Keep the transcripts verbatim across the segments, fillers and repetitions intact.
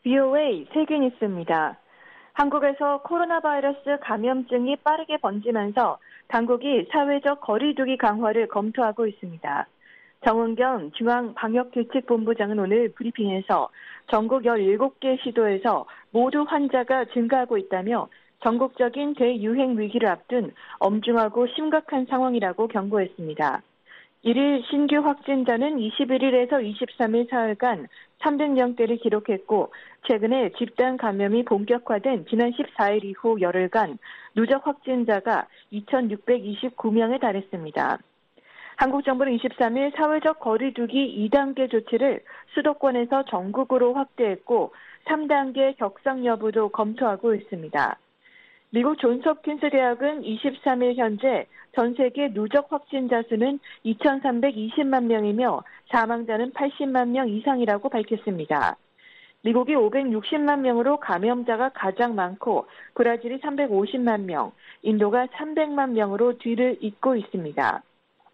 브이오에이 세계뉴스입니다. 한국에서 코로나 바이러스 감염증이 빠르게 번지면서 당국이 사회적 거리 두기 강화를 검토하고 있습니다. 정은경 중앙방역대책본부장은 오늘 브리핑에서 전국 열일곱 개 시도에서 모두 환자가 증가하고 있다며 전국적인 대유행 위기를 앞둔 엄중하고 심각한 상황이라고 경고했습니다. 일일 신규 확진자는 이십일일에서 이십삼일 사흘간 삼백 명대를 기록했고 최근에 집단 감염이 본격화된 지난 십사일 이후 열흘간 누적 확진자가 이천육백이십구 명에 달했습니다. 한국 정부는 이십삼일 사회적 거리 두기 이 단계 조치를 수도권에서 전국으로 확대했고 삼 단계 격상 여부도 검토하고 있습니다. 미국 존스홉킨스 대학은 이십삼일 현재 전 세계 누적 확진자 수는 이천삼백이십만 명이며 사망자는 팔십만 명 이상이라고 밝혔습니다. 미국이 오백육십만 명으로 감염자가 가장 많고 브라질이 삼백오십만 명, 인도가 삼백만 명으로 뒤를 잇고 있습니다.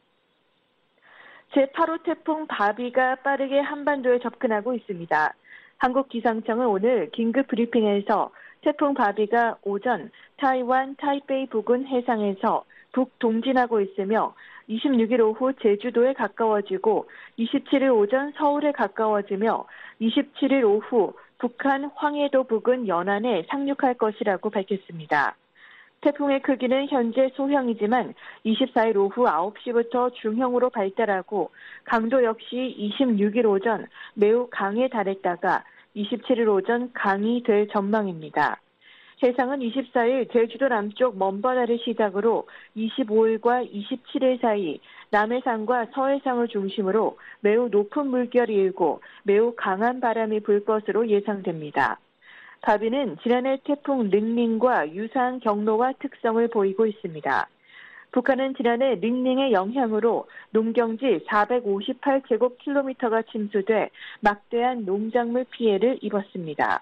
제팔 호 태풍 바비가 빠르게 한반도에 접근하고 있습니다. 한국기상청은 오늘 긴급 브리핑에서 태풍 바비가 오전 타이완 타이베이 부근 해상에서 북동진하고 있으며 이십육일 오후 제주도에 가까워지고 이십칠일 오전 서울에 가까워지며 이십칠일 오후 북한 황해도 부근 연안에 상륙할 것이라고 밝혔습니다. 태풍의 크기는 현재 소형이지만 이십사일 오후 아홉 시부터 중형으로 발달하고 강도 역시 이십육일 오전 매우 강에 달했다가 이십칠일 오전 강이 될 전망입니다. 해상은 이십사일 제주도 남쪽 먼바다를 시작으로 이십오일과 이십칠일 사이 남해상과 서해상을 중심으로 매우 높은 물결이 일고 매우 강한 바람이 불 것으로 예상됩니다. 바비는 지난해 태풍 링링과 유사한 경로와 특성을 보이고 있습니다. 북한은 지난해 링링의 영향으로 농경지 사백오십팔 제곱킬로미터가 침수돼 막대한 농작물 피해를 입었습니다.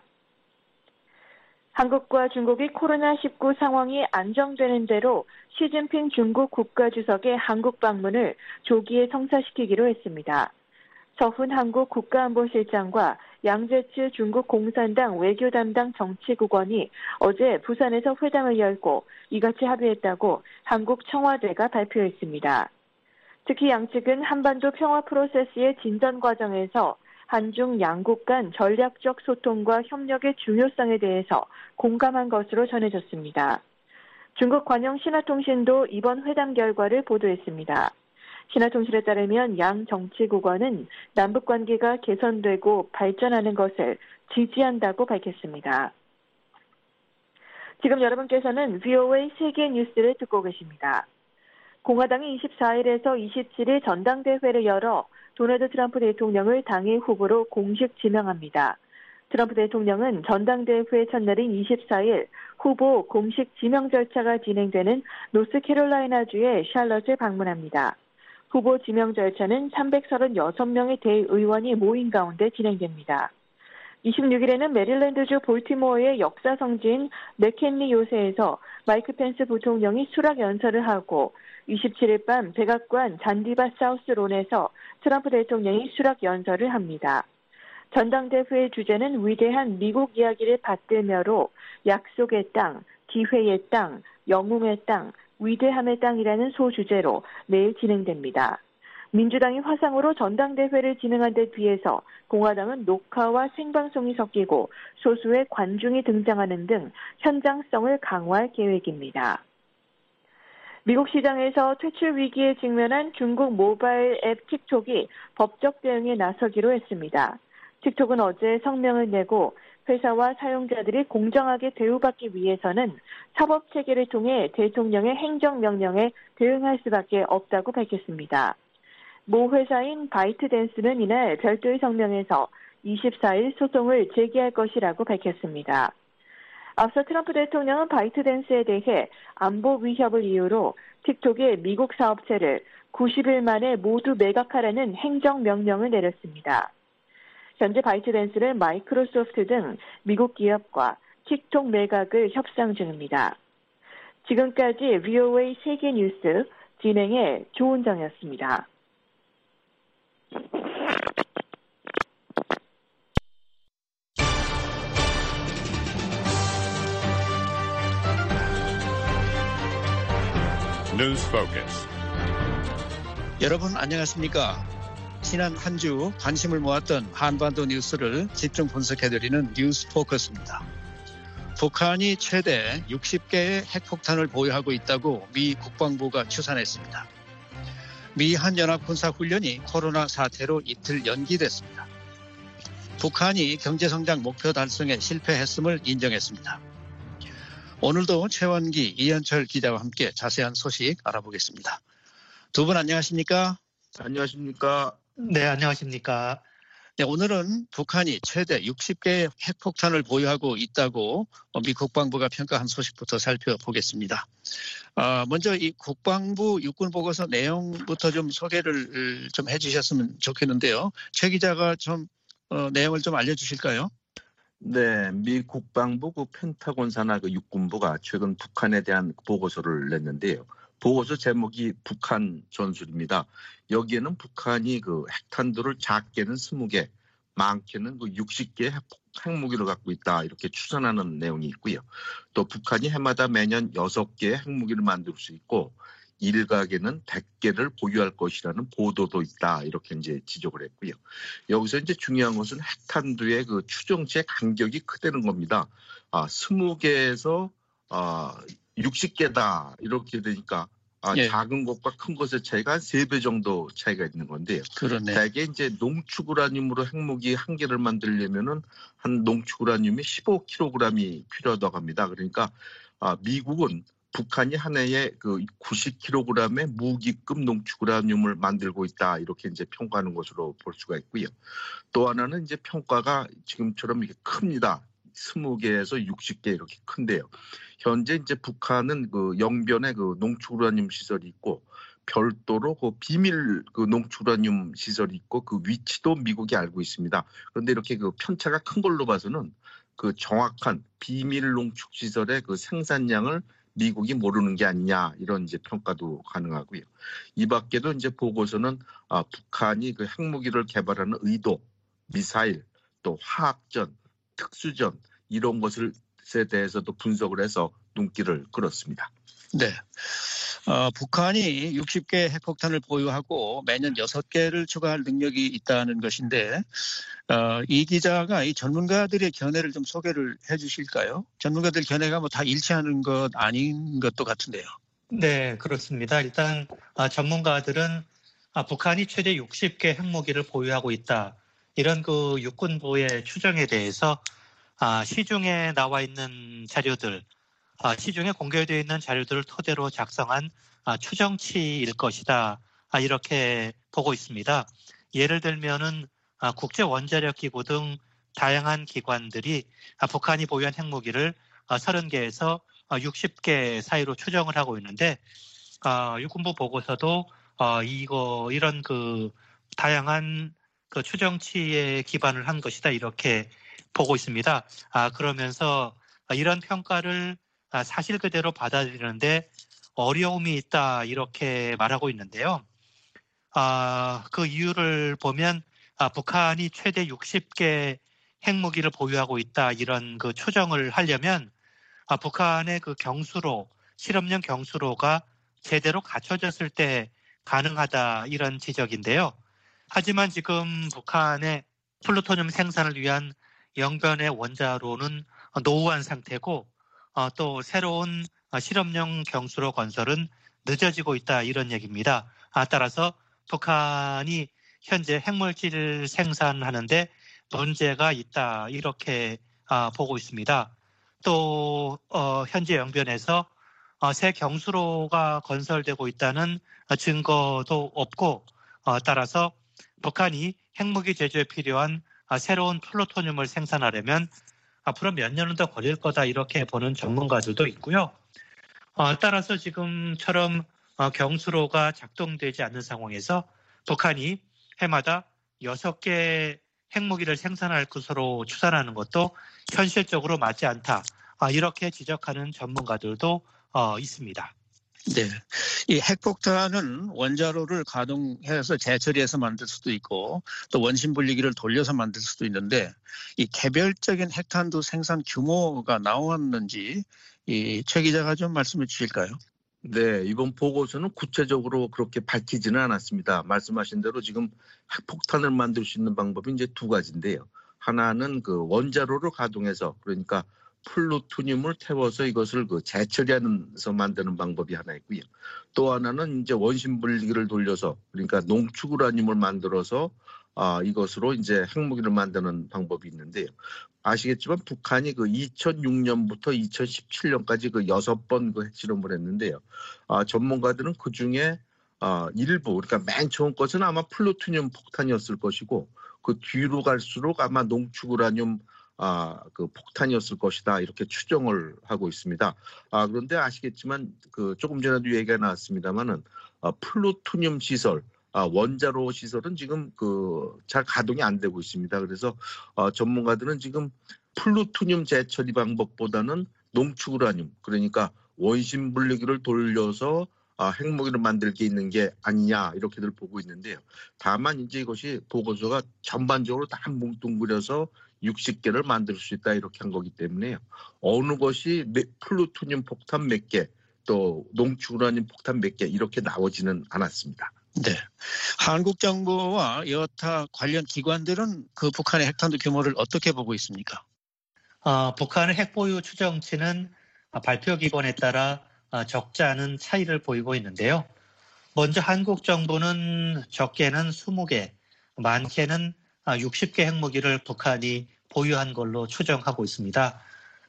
한국과 중국이 코로나 십구 상황이 안정되는 대로 시진핑 중국 국가주석의 한국 방문을 조기에 성사시키기로 했습니다. 서훈 한국 국가안보실장과 양재츠 중국 공산당 외교 담당 정치국원이 어제 부산에서 회담을 열고 이같이 합의했다고 한국 청와대가 발표했습니다. 특히 양측은 한반도 평화 프로세스의 진전 과정에서 한중 양국 간 전략적 소통과 협력의 중요성에 대해서 공감한 것으로 전해졌습니다. 중국 관영 신화통신도 이번 회담 결과를 보도했습니다. 신화통신에 따르면 양 정치국원은 남북관계가 개선되고 발전하는 것을 지지한다고 밝혔습니다. 지금 여러분께서는 브이오에이 세계뉴스를 듣고 계십니다. 공화당이 이십사일에서 이십칠일 전당대회를 열어 도널드 트럼프 대통령을 당의 후보로 공식 지명합니다. 트럼프 대통령은 전당대회 첫날인 이십사일 후보 공식 지명 절차가 진행되는 노스캐롤라이나주의 샬럿을 방문합니다. 후보 지명 절차는 삼백삼십육 명의 대의원이 모인 가운데 진행됩니다. 이십육일에는 메릴랜드주 볼티모어의 역사 성지인 맥켄리 요새에서 마이크 펜스 부통령이 수락 연설을 하고 이십칠일 밤 백악관 잔디바 사우스론에서 트럼프 대통령이 수락 연설을 합니다. 전당대회의 주제는 위대한 미국 이야기를 받들며로 약속의 땅, 기회의 땅, 영웅의 땅, 위대함의 땅이라는 소주제로 내일 진행됩니다. 민주당이 화상으로 전당대회를 진행한 데 비해서 공화당은 녹화와 생방송이 섞이고 소수의 관중이 등장하는 등 현장성을 강화할 계획입니다. 미국 시장에서 퇴출 위기에 직면한 중국 모바일 앱 틱톡이 법적 대응에 나서기로 했습니다. 틱톡은 어제 성명을 내고 회사와 사용자들이 공정하게 대우받기 위해서는 사법체계를 통해 대통령의 행정명령에 대응할 수밖에 없다고 밝혔습니다. 모 회사인 바이트댄스는 이날 별도의 성명에서 이십사일 소송을 제기할 것이라고 밝혔습니다. 앞서 트럼프 대통령은 바이트댄스에 대해 안보 위협을 이유로 틱톡의 미국 사업체를 구십일 만에 모두 매각하라는 행정명령을 내렸습니다. 현재 바이트댄스는 마이크로소프트 등 미국 기업과 틱톡 매각을 협상 중입니다. 지금까지 브이오에이 세계뉴스 진행의 조은정이었습니다. News Focus. 여러분 안녕하십니까? 지난 한 주 관심을 모았던 한반도 뉴스를 집중 분석해드리는 뉴스 포커스입니다. 북한이 최대 육십 개의 핵폭탄을 보유하고 있다고 미 국방부가 추산했습니다. 미 한연합군사훈련이 코로나 사태로 이틀 연기됐습니다. 북한이 경제성장 목표 달성에 실패했음을 인정했습니다. 오늘도 최원기, 이현철 기자와 함께 자세한 소식 알아보겠습니다. 두 분 안녕하십니까? 안녕하십니까? 네, 안녕하십니까? 네, 오늘은 북한이 최대 육십 개의 핵폭탄을 보유하고 있다고 미 국방부가 평가한 소식부터 살펴보겠습니다. 아, 먼저 이 국방부 육군보고서 내용부터 좀 소개를 좀 해주셨으면 좋겠는데요. 최 기자가 좀 어, 내용을 좀 알려주실까요? 네, 미 국방부 그 펜타곤 산하 그 육군부가 최근 북한에 대한 보고서를 냈는데요. 보고서 제목이 북한 전술입니다. 여기에는 북한이 그 핵탄두를 작게는 스무 개, 많게는 그 육십 개의 핵무기를 갖고 있다 이렇게 추산하는 내용이 있고요. 또 북한이 해마다 매년 여섯 개의 핵무기를 만들 수 있고 일각에는 백 개를 보유할 것이라는 보도도 있다 이렇게 이제 지적을 했고요. 여기서 이제 중요한 것은 핵탄두의 그 추정치의 간격이 크다는 겁니다. 아, 스무 개에서 아, 육십 개다 이렇게 되니까 아, 예. 작은 것과 큰 것의 차이가 한 세 배 정도 차이가 있는 건데요. 그러네. 대개 이제 농축우라늄으로 핵무기 한 개를 만들려면은 한 농축우라늄이 십오 킬로그램이 필요하다고 합니다. 그러니까 아, 미국은 북한이 한 해에 그 구십 킬로그램의 무기급 농축우라늄을 만들고 있다 이렇게 이제 평가하는 것으로 볼 수가 있고요. 또 하나는 이제 평가가 지금처럼 이렇게 큽니다. 스무 개에서 육십 개 이렇게 큰데요. 현재 이제 북한은 그 영변에 그 농축우라늄 시설이 있고 별도로 그 비밀 그 농축우라늄 시설이 있고 그 위치도 미국이 알고 있습니다. 그런데 이렇게 그 편차가 큰 걸로 봐서는 그 정확한 비밀 농축 시설의 그 생산량을 미국이 모르는 게 아니냐 이런 이제 평가도 가능하고요. 이 밖에도 이제 보고서는 아, 북한이 그 핵무기를 개발하는 의도, 미사일, 또 화학전, 특수전 이런 것에 대해서도 분석을 해서 눈길을 끌었습니다. 네. 어, 북한이 육십 개 핵폭탄을 보유하고 매년 여섯 개를 추가할 능력이 있다는 것인데 어, 이 기자가 이 전문가들의 견해를 좀 소개를 해 주실까요? 전문가들 견해가 뭐 다 일치하는 것 아닌 것도 같은데요. 네, 그렇습니다. 일단 아, 전문가들은 아, 북한이 최대 육십 개 핵무기를 보유하고 있다. 이런 그 육군부의 추정에 대해서 아, 시중에 나와 있는 자료들, 아, 시중에 공개되어 있는 자료들을 토대로 작성한 아, 추정치일 것이다. 아, 이렇게 보고 있습니다. 예를 들면은 아, 국제원자력기구 등 다양한 기관들이 아, 북한이 보유한 핵무기를 아, 서른 개에서 아, 육십 개 사이로 추정을 하고 있는데 아, 육군부 보고서도 아, 이거 이런 그 다양한 그 추정치에 기반을 한 것이다 이렇게 보고 있습니다. 아, 그러면서 이런 평가를 사실 그대로 받아들이는데 어려움이 있다 이렇게 말하고 있는데요. 아, 그 이유를 보면 아, 북한이 최대 육십 개 핵무기를 보유하고 있다 이런 그 추정을 하려면 아, 북한의 그 경수로 실험용 경수로가 제대로 갖춰졌을 때 가능하다 이런 지적인데요. 하지만 지금 북한의 플루토늄 생산을 위한 영변의 원자로는 노후한 상태고 어, 또 새로운 실험용 경수로 건설은 늦어지고 있다 이런 얘기입니다. 아, 따라서 북한이 현재 핵물질 생산하는데 문제가 있다 이렇게 아, 보고 있습니다. 또 어, 현재 영변에서 어, 새 경수로가 건설되고 있다는 증거도 없고 어, 따라서 북한이 핵무기 제조에 필요한 아, 새로운 플루토늄을 생산하려면 앞으로 몇 년은 더 걸릴 거다 이렇게 보는 전문가들도 있고요. 어, 따라서 지금처럼 어, 경수로가 작동되지 않는 상황에서 북한이 해마다 여섯 개 핵무기를 생산할 것으로 추산하는 것도 현실적으로 맞지 않다. 아, 이렇게 지적하는 전문가들도 어, 있습니다. 네, 이 핵폭탄은 원자로를 가동해서 재처리해서 만들 수도 있고 또 원심 분리기를 돌려서 만들 수도 있는데 이 개별적인 핵탄두 생산 규모가 나왔는지 이 최 기자가 좀 말씀해 주실까요? 네, 이번 보고서는 구체적으로 그렇게 밝히지는 않았습니다. 말씀하신 대로 지금 핵폭탄을 만들 수 있는 방법이 이제 두 가지인데요. 하나는 그 원자로를 가동해서, 그러니까 플루토늄을 태워서 이것을 그 재처리하면서 만드는 방법이 하나 있고요. 또 하나는 이제 원심 분리기를 돌려서, 그러니까 농축 우라늄을 만들어서 아, 이것으로 이제 핵무기를 만드는 방법이 있는데요. 아시겠지만 북한이 그 이천육 년부터 이천십칠 년까지 그 여섯 번 그 핵실험을 했는데요. 아, 전문가들은 그 중에 아, 일부, 그러니까 맨 처음 것은 아마 플루토늄 폭탄이었을 것이고, 그 뒤로 갈수록 아마 농축 우라늄 아, 그 폭탄이었을 것이다, 이렇게 추정을 하고 있습니다. 아, 그런데 아시겠지만 그 조금 전에도 얘기가 나왔습니다만은 아, 플루토늄 시설, 아, 원자로 시설은 지금 그 잘 가동이 안 되고 있습니다. 그래서 어, 전문가들은 지금 플루토늄 재처리 방법보다는 농축 우라늄, 그러니까 원심 분리기를 돌려서 아, 핵무기를 만들 게 있는 게 아니냐, 이렇게들 보고 있는데요. 다만 이제 이것이 보고서가 전반적으로 다 뭉뚱그려서 육십 개를 만들 수 있다, 이렇게 한 거기 때문에요. 어느 것이 플루토늄 폭탄 몇 개, 또 농축 우라늄 폭탄 몇 개, 이렇게 나오지는 않았습니다. 네, 한국 정부와 여타 관련 기관들은 그 북한의 핵탄두 규모를 어떻게 보고 있습니까? 어, 북한의 핵보유 추정치는 발표 기관에 따라 적지 않은 차이를 보이고 있는데요. 먼저 한국 정부는 적게는 스무 개, 많게는 육십 개 핵무기를 북한이 보유한 걸로 추정하고 있습니다.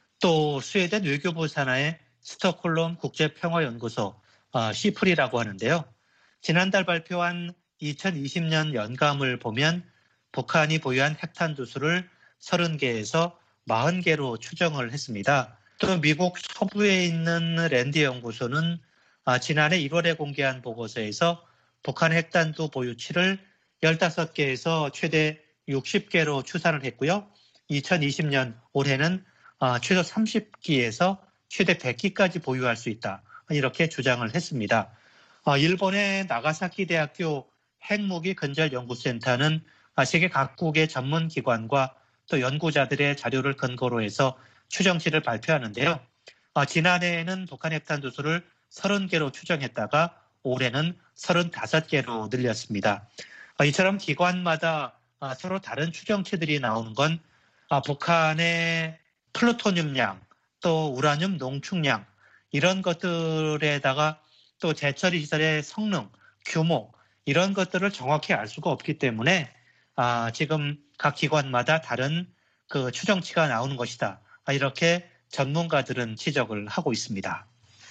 또 스웨덴 외교부 산하의 스톡홀름 국제평화연구소 시프리라고 하는데요. 지난달 발표한 이천이십 년 연감을 보면 북한이 보유한 핵탄두 수를 서른 개에서 사십 개로 추정을 했습니다. 또 미국 서부에 있는 랜드 연구소는 지난해 일월에 공개한 보고서에서 북한 핵탄두 보유치를 십오 개에서 최대 육십 개로 추산을 했고요. 이천이십 년 올해는 최소 삼십 기에서 최대 백 기까지 보유할 수 있다, 이렇게 주장을 했습니다. 일본의 나가사키 대학교 핵무기 근절연구센터는 세계 각국의 전문기관과 또 연구자들의 자료를 근거로 해서 추정치를 발표하는데요. 지난해에는 북한 핵탄두 수를 서른 개로 추정했다가 올해는 서른다섯 개로 늘렸습니다. 이처럼 기관마다 서로 다른 추정치들이 나오는 건 북한의 플루토늄량, 또 우라늄 농축량, 이런 것들에다가 또 재처리 시설의 성능, 규모, 이런 것들을 정확히 알 수가 없기 때문에 아, 지금 각 기관마다 다른 그 추정치가 나오는 것이다, 이렇게 전문가들은 지적을 하고 있습니다.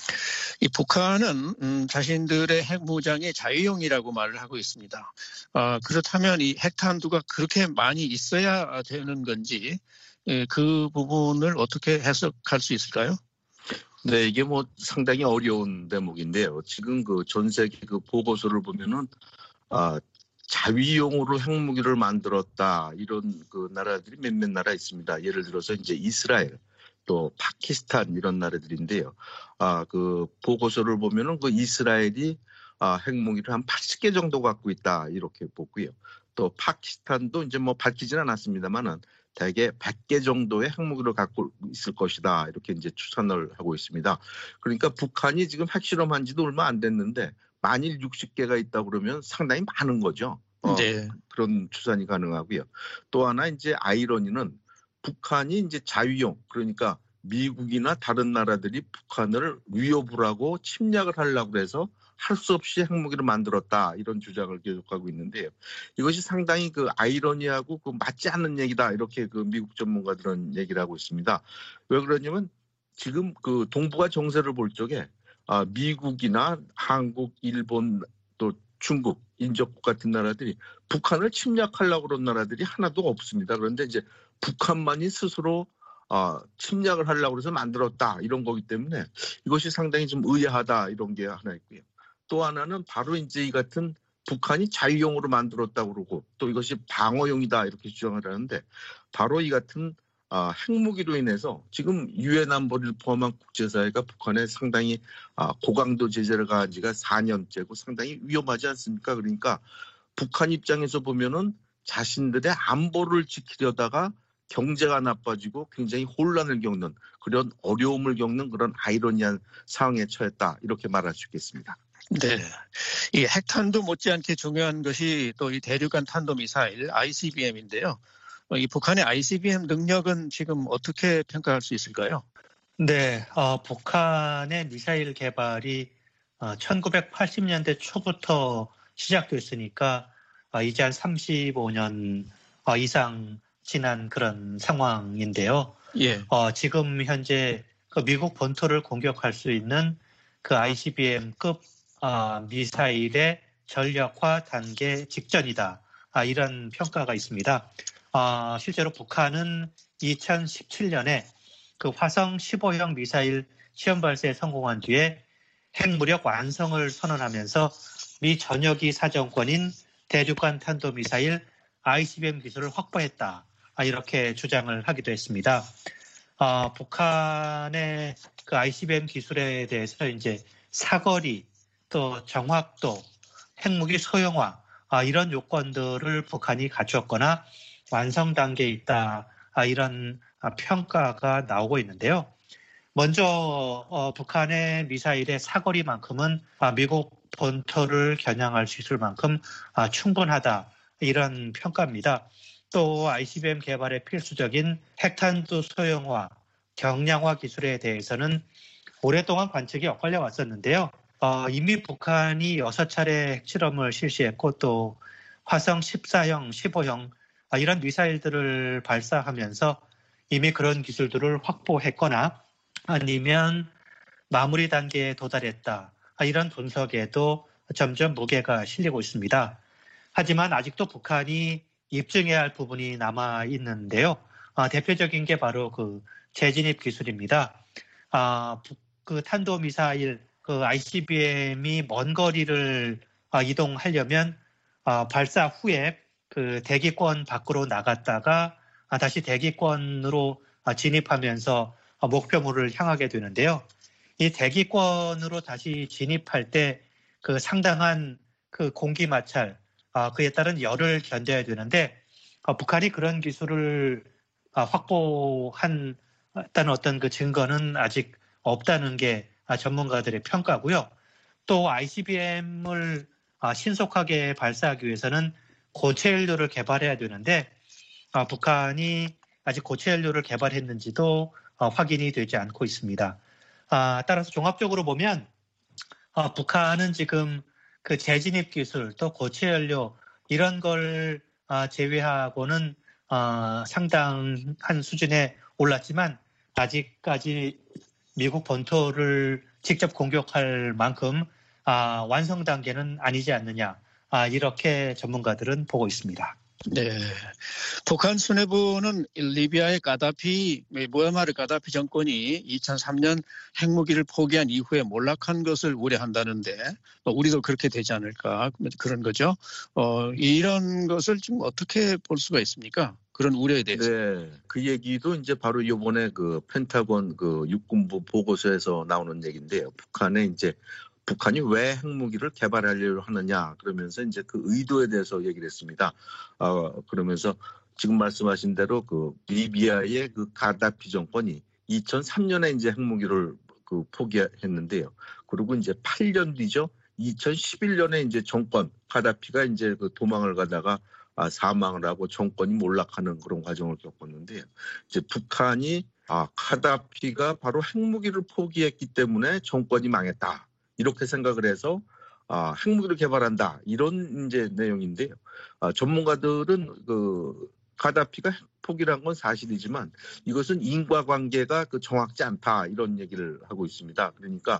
이 북한은 음, 자신들의 핵무장의 자유용이라고 말을 하고 있습니다. 어, 그렇다면 이 핵탄두가 그렇게 많이 있어야 되는 건지, 예, 그 부분을 어떻게 해석할 수 있을까요? 네, 이게 뭐 상당히 어려운 대목인데요. 지금 그 전 세계 그 보고서를 보면은 아, 자위용으로 핵무기를 만들었다, 이런 그 나라들이 몇몇 나라 있습니다. 예를 들어서 이제 이스라엘, 또 파키스탄, 이런 나라들인데요. 아, 그 보고서를 보면은 그 이스라엘이 아, 핵무기를 한 팔십 개 정도 갖고 있다, 이렇게 보고요. 또 파키스탄도 이제 뭐 밝히지는 않았습니다만은 대개 백 개 정도의 핵무기를 갖고 있을 것이다, 이렇게 이제 추산을 하고 있습니다. 그러니까 북한이 지금 핵실험한 지도 얼마 안 됐는데 만일 육십 개가 있다 그러면 상당히 많은 거죠. 어, 네. 그런 추산이 가능하고요. 또 하나 이제 아이러니는 북한이 이제 자위용, 그러니까 미국이나 다른 나라들이 북한을 위협을 하고 침략을 하려고 해서 할 수 없이 핵무기를 만들었다, 이런 주장을 계속하고 있는데요. 이것이 상당히 그 아이러니하고 그 맞지 않는 얘기다, 이렇게 그 미국 전문가들은 얘기를 하고 있습니다. 왜 그러냐면 지금 그 동북아 정세를 볼 적에 아, 미국이나 한국, 일본, 또 중국, 인접국 같은 나라들이 북한을 침략하려고 그런 나라들이 하나도 없습니다. 그런데 이제 북한만이 스스로 아, 침략을 하려고 해서 만들었다, 이런 거기 때문에 이것이 상당히 좀 의아하다, 이런 게 하나 있고요. 또 하나는 바로 이제 이 같은 북한이 자유용으로 만들었다고 그러고 또 이것이 방어용이다, 이렇게 주장을 하는데 바로 이 같은 아, 핵무기로 인해서 지금 유엔 안보리를 포함한 국제사회가 북한에 상당히 아, 고강도 제재를 가한 지가 사 년째고 상당히 위험하지 않습니까? 그러니까 북한 입장에서 보면은 자신들의 안보를 지키려다가 경제가 나빠지고 굉장히 혼란을 겪는 그런 어려움을 겪는 그런 아이러니한 상황에 처했다 이렇게 말할 수 있겠습니다. 네, 이 핵탄두 못지않게 중요한 것이 또 이 대륙간 탄도미사일 아이씨비엠인데요. 이 북한의 아이씨비엠 능력은 지금 어떻게 평가할 수 있을까요? 네, 어, 북한의 미사일 개발이 어, 천구백팔십 년대 초부터 시작됐으니까 어, 이제 한 삼십오 년 어, 이상 지난 그런 상황인데요. 예. 어, 지금 현재 그 미국 본토를 공격할 수 있는 그 아이씨비엠급 어, 미사일의 전력화 단계 직전이다. 아, 이런 평가가 있습니다. 어, 실제로 북한은 이천십칠 년에 그 화성 십오형 미사일 시험 발사에 성공한 뒤에 핵무력 완성을 선언하면서 미 전역이 사정권인 대륙간 탄도미사일 아이씨비엠 기술을 확보했다. 이렇게 주장을 하기도 했습니다. 어, 북한의 그 아이씨비엠 기술에 대해서 이제 사거리, 또 정확도, 핵무기 소형화 아, 이런 요건들을 북한이 갖추었거나 완성 단계에 있다. 아, 이런 평가가 나오고 있는데요. 먼저 어, 북한의 미사일의 사거리만큼은 아, 미국 본토를 겨냥할 수 있을 만큼 아, 충분하다. 이런 평가입니다. 또 아이씨비엠 개발에 필수적인 핵탄두 소형화, 경량화 기술에 대해서는 오랫동안 관측이 엇갈려 왔었는데요. 어, 이미 북한이 여섯 차례 핵실험을 실시했고 또 화성 십사형, 십오형 아, 이런 미사일들을 발사하면서 이미 그런 기술들을 확보했거나 아니면 마무리 단계에 도달했다. 아, 이런 분석에도 점점 무게가 실리고 있습니다. 하지만 아직도 북한이 입증해야 할 부분이 남아 있는데요. 아, 대표적인 게 바로 그 재진입 기술입니다. 아, 그 탄도미사일 그 아이씨비엠이 먼 거리를 아, 이동하려면 아, 발사 후에 그 대기권 밖으로 나갔다가 아, 다시 대기권으로 아, 진입하면서 아, 목표물을 향하게 되는데요. 이 대기권으로 다시 진입할 때 그 상당한 그 공기 마찰, 아, 그에 따른 열을 견뎌야 되는데 아, 북한이 그런 기술을 아, 확보한 다는 어떤 그 증거는 아직 없다는 게 아, 전문가들의 평가고요. 또 아이씨비엠을 아, 신속하게 발사하기 위해서는 고체 연료를 개발해야 되는데 아, 북한이 아직 고체 연료를 개발했는지도 아, 확인이 되지 않고 있습니다. 아, 따라서 종합적으로 보면 아, 북한은 지금 그 재진입 기술 또 고체 연료 이런 걸 아, 제외하고는 아, 상당한 수준에 올랐지만 아직까지 미국 본토를 직접 공격할 만큼 아, 완성 단계는 아니지 않느냐 아, 이렇게 전문가들은 보고 있습니다. 네, 북한 수뇌부는 리비아의 가다피, 무아마르 가다피 정권이 이천삼년 핵무기를 포기한 이후에 몰락한 것을 우려한다는데 우리도 그렇게 되지 않을까 그런 거죠. 어, 이런 것을 지금 어떻게 볼 수가 있습니까? 그런 우려에 대해서. 네, 그 얘기도 이제 바로 이번에 그 펜타곤 그 육군부 보고서에서 나오는 얘기인데요. 북한에 이제 북한이 왜 핵무기를 개발하려고 하느냐 그러면서 이제 그 의도에 대해서 얘기를 했습니다. 어, 그러면서 지금 말씀하신 대로 그 리비아의 그 가다피 정권이 이천삼년에 이제 핵무기를 그 포기했는데요. 그리고 이제 팔 년 뒤죠. 이천십일년에 이제 정권 가다피가 이제 그 도망을 가다가 아, 사망을 하고 정권이 몰락하는 그런 과정을 겪었는데요. 이제 북한이 아, 가다피가 바로 핵무기를 포기했기 때문에 정권이 망했다. 이렇게 생각을 해서 아, 핵무기를 개발한다 이런 이제 내용인데요. 아, 전문가들은 그 가다피가 핵 포기란 건 사실이지만 이것은 인과관계가 그 정확지 않다 이런 얘기를 하고 있습니다. 그러니까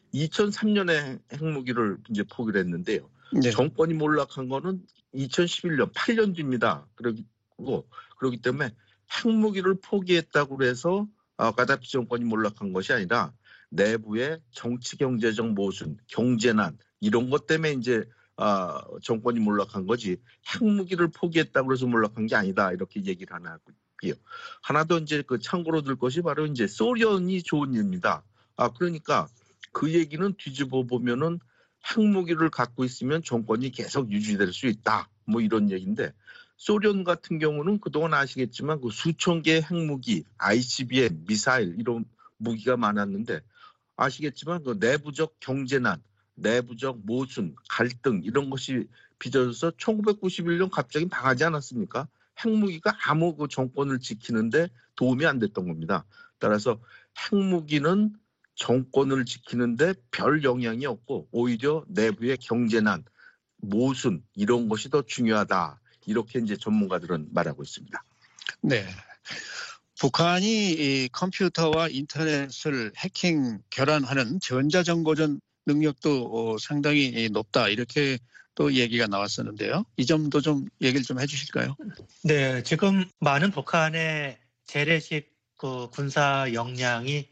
이천삼년에 핵무기를 이제 포기를 했는데요. 네. 정권이 몰락한 거는 이천십일년 팔 년 뒤입니다. 그리고 그렇기 때문에 핵무기를 포기했다고 해서 아, 가다피 정권이 몰락한 것이 아니라 내부의 정치 경제적 모순, 경제난 이런 것 때문에 이제 아, 정권이 몰락한 거지 핵무기를 포기했다고 해서 몰락한 게 아니다 이렇게 얘기를 하나 하고요. 하나 더 이제 그 참고로 들 것이 바로 이제 소련이 좋은 일입니다. 아 그러니까 그 얘기는 뒤집어 보면은 핵무기를 갖고 있으면 정권이 계속 유지될 수 있다 뭐 이런 얘기인데 소련 같은 경우는 그동안 아시겠지만 그 수천 개의 핵무기, 아이씨비엠, 미사일 이런 무기가 많았는데 아시겠지만 그 내부적 경제난, 내부적 모순, 갈등 이런 것이 빚어져서 천구백구십일 년 갑자기 망하지 않았습니까? 핵무기가 아무 그 정권을 지키는데 도움이 안 됐던 겁니다. 따라서 핵무기는 정권을 지키는데 별 영향이 없고 오히려 내부의 경제난, 모순 이런 것이 더 중요하다. 이렇게 이제 전문가들은 말하고 있습니다. 네. 북한이 이 컴퓨터와 인터넷을 해킹 결합하는 전자정보전 능력도 어, 상당히 높다. 이렇게 또 얘기가 나왔었는데요. 이 점도 좀 얘기를 좀 해주실까요? 네, 지금 많은 북한의 재래식 그 군사 역량이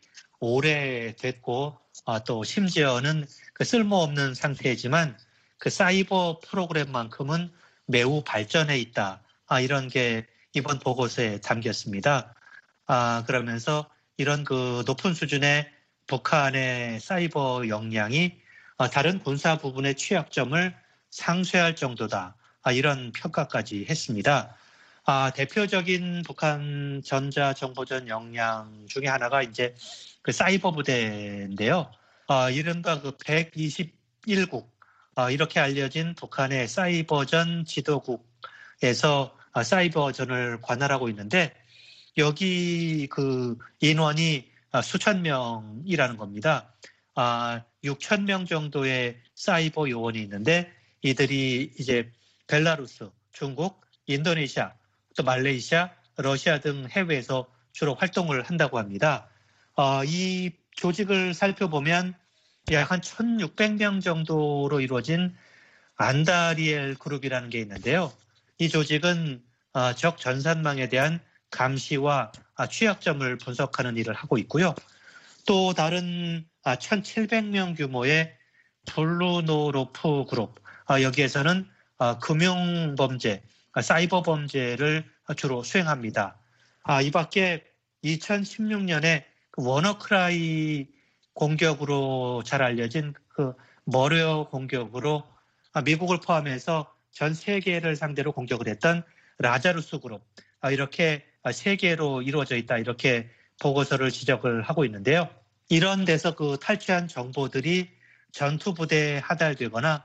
오래됐고 아, 또 심지어는 그 쓸모없는 상태이지만 그 사이버 프로그램만큼은 매우 발전해 있다. 아, 이런 게 이번 보고서에 담겼습니다. 아, 그러면서 이런 그 높은 수준의 북한의 사이버 역량이 아, 다른 군사 부분의 취약점을 상쇄할 정도다. 아, 이런 평가까지 했습니다. 아, 대표적인 북한 전자정보전 역량 중에 하나가 이제 그 사이버 부대인데요. 아, 이른바 그 백이십일 국, 아, 이렇게 알려진 북한의 사이버전 지도국에서 아, 사이버전을 관할하고 있는데 여기 그 인원이 아, 수천 명이라는 겁니다. 아, 육천 명 정도의 사이버 요원이 있는데 이들이 이제 벨라루스, 중국, 인도네시아, 또 말레이시아, 러시아 등 해외에서 주로 활동을 한다고 합니다. 어, 이 조직을 살펴보면 약 한 천육백 명 정도로 이루어진 안다리엘 그룹이라는 게 있는데요. 이 조직은 어, 적 전산망에 대한 감시와 아, 취약점을 분석하는 일을 하고 있고요. 또 다른 아, 천칠백 명 규모의 블루노로프 그룹, 아, 여기에서는 아, 금융범죄, 아, 사이버 범죄를 주로 수행합니다. 아, 이 밖에 이천십육 년에 그 워너크라이 공격으로 잘 알려진 그 머려 공격으로 아, 미국을 포함해서 전 세계를 상대로 공격을 했던 라자루스 그룹, 아, 이렇게 세 개로 이루어져 있다. 이렇게 보고서를 지적을 하고 있는데요. 이런 데서 그 탈취한 정보들이 전투부대에 하달되거나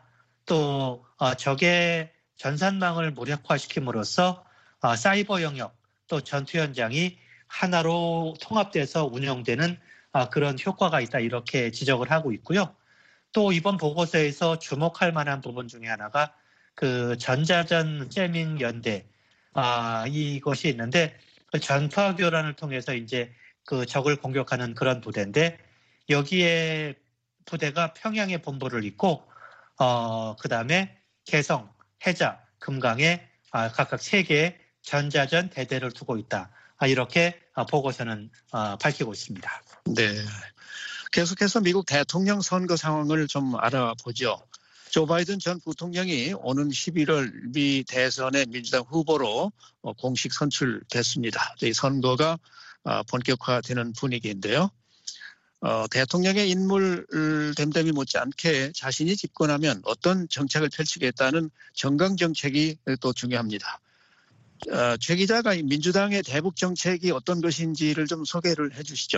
또 적의 전산망을 무력화시킴으로써 사이버 영역 또 전투 현장이 하나로 통합돼서 운영되는 그런 효과가 있다. 이렇게 지적을 하고 있고요. 또 이번 보고서에서 주목할 만한 부분 중에 하나가 그 전자전 제밍 연대, 아, 이것이 있는데 그 전파 교란을 통해서 이제 그 적을 공격하는 그런 부대인데 여기에 부대가 평양에 본부를 잇고 어, 그 다음에 개성, 해자, 금강에 아, 각각 세 개의 전자전 대대를 두고 있다. 아, 이렇게 아, 보고서는 아, 밝히고 있습니다. 네. 계속해서 미국 대통령 선거 상황을 좀 알아보죠. 조 바이든 전 부통령이 오는 십일월 미 대선의 민주당 후보로 공식 선출됐습니다. 이 선거가 본격화되는 분위기인데요. 어, 대통령의 인물 됨됨이 못지않게 자신이 집권하면 어떤 정책을 펼치겠다는 정강 정책이 또 중요합니다. 어, 최 기자가 민주당의 대북 정책이 어떤 것인지를 좀 소개를 해 주시죠.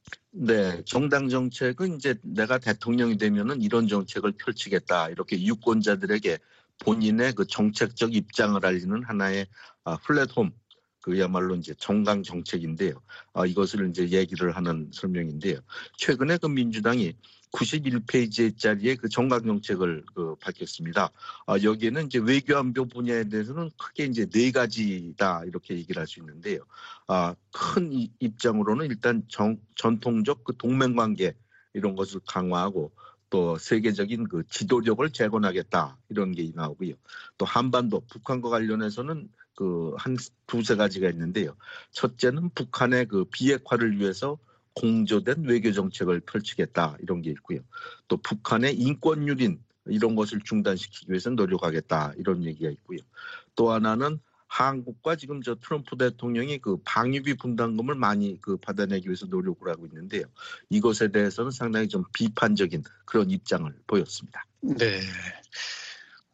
네, 정당 정책은 이제 내가 대통령이 되면은 이런 정책을 펼치겠다. 이렇게 유권자들에게 본인의 그 정책적 입장을 알리는 하나의 아, 플랫폼, 그야말로 이제 정당 정책인데요. 아, 이것을 이제 얘기를 하는 설명인데요. 최근에 그 민주당이 구십일 페이지짜리의 그 정강 정책을 그 밝혔습니다. 아, 여기에는 이제 외교안보 분야에 대해서는 크게 이제 네 가지다 이렇게 얘기를 할 수 있는데요. 아, 큰 입장으로는 일단 정, 전통적 그 동맹 관계 이런 것을 강화하고 또 세계적인 그 지도력을 재건하겠다 이런 게 나오고요. 또 한반도 북한과 관련해서는 그 한 두세 가지가 있는데요. 첫째는 북한의 그 비핵화를 위해서 공조된 외교 정책을 펼치겠다 이런 게 있고요. 또 북한의 인권 유린 이런 것을 중단시키기 위해서 노력하겠다 이런 얘기가 있고요. 또 하나는 한국과 지금 저 트럼프 대통령이 그 방위비 분담금을 많이 그 받아내기 위해서 노력을 하고 있는데요. 이것에 대해서는 상당히 좀 비판적인 그런 입장을 보였습니다. 네.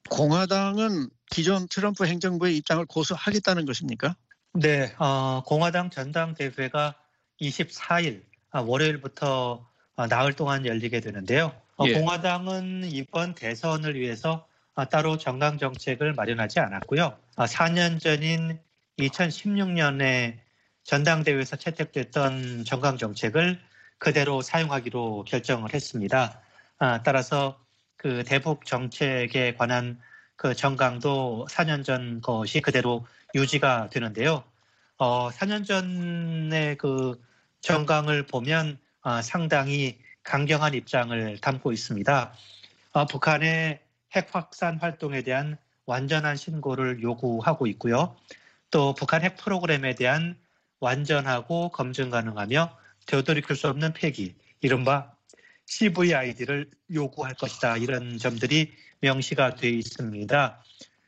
공화당은 기존 트럼프 행정부의 입장을 고수하겠다는 것입니까? 네, 어, 공화당 전당대회가 이십사 일 아, 월요일부터 아, 나흘 동안 열리게 되는데요. 어, 예. 공화당은 이번 대선을 위해서 아, 따로 정강 정책을 마련하지 않았고요. 아, 사 년 전인 이천십육 년에 전당대회에서 채택됐던 정강 정책을 그대로 사용하기로 결정을 했습니다. 아, 따라서 그 대북 정책에 관한 그 정강도 사 년 전 것이 그대로 유지가 되는데요. 어, 사 년 전의 그 정강을 보면 아, 상당히 강경한 입장을 담고 있습니다. 아, 북한의 핵 확산 활동에 대한 완전한 신고를 요구하고 있고요. 또 북한 핵 프로그램에 대한 완전하고 검증 가능하며 되돌이킬 수 없는 폐기, 이른바 씨브이아이디를 요구할 것이다. 이런 점들이 명시가 되어 있습니다.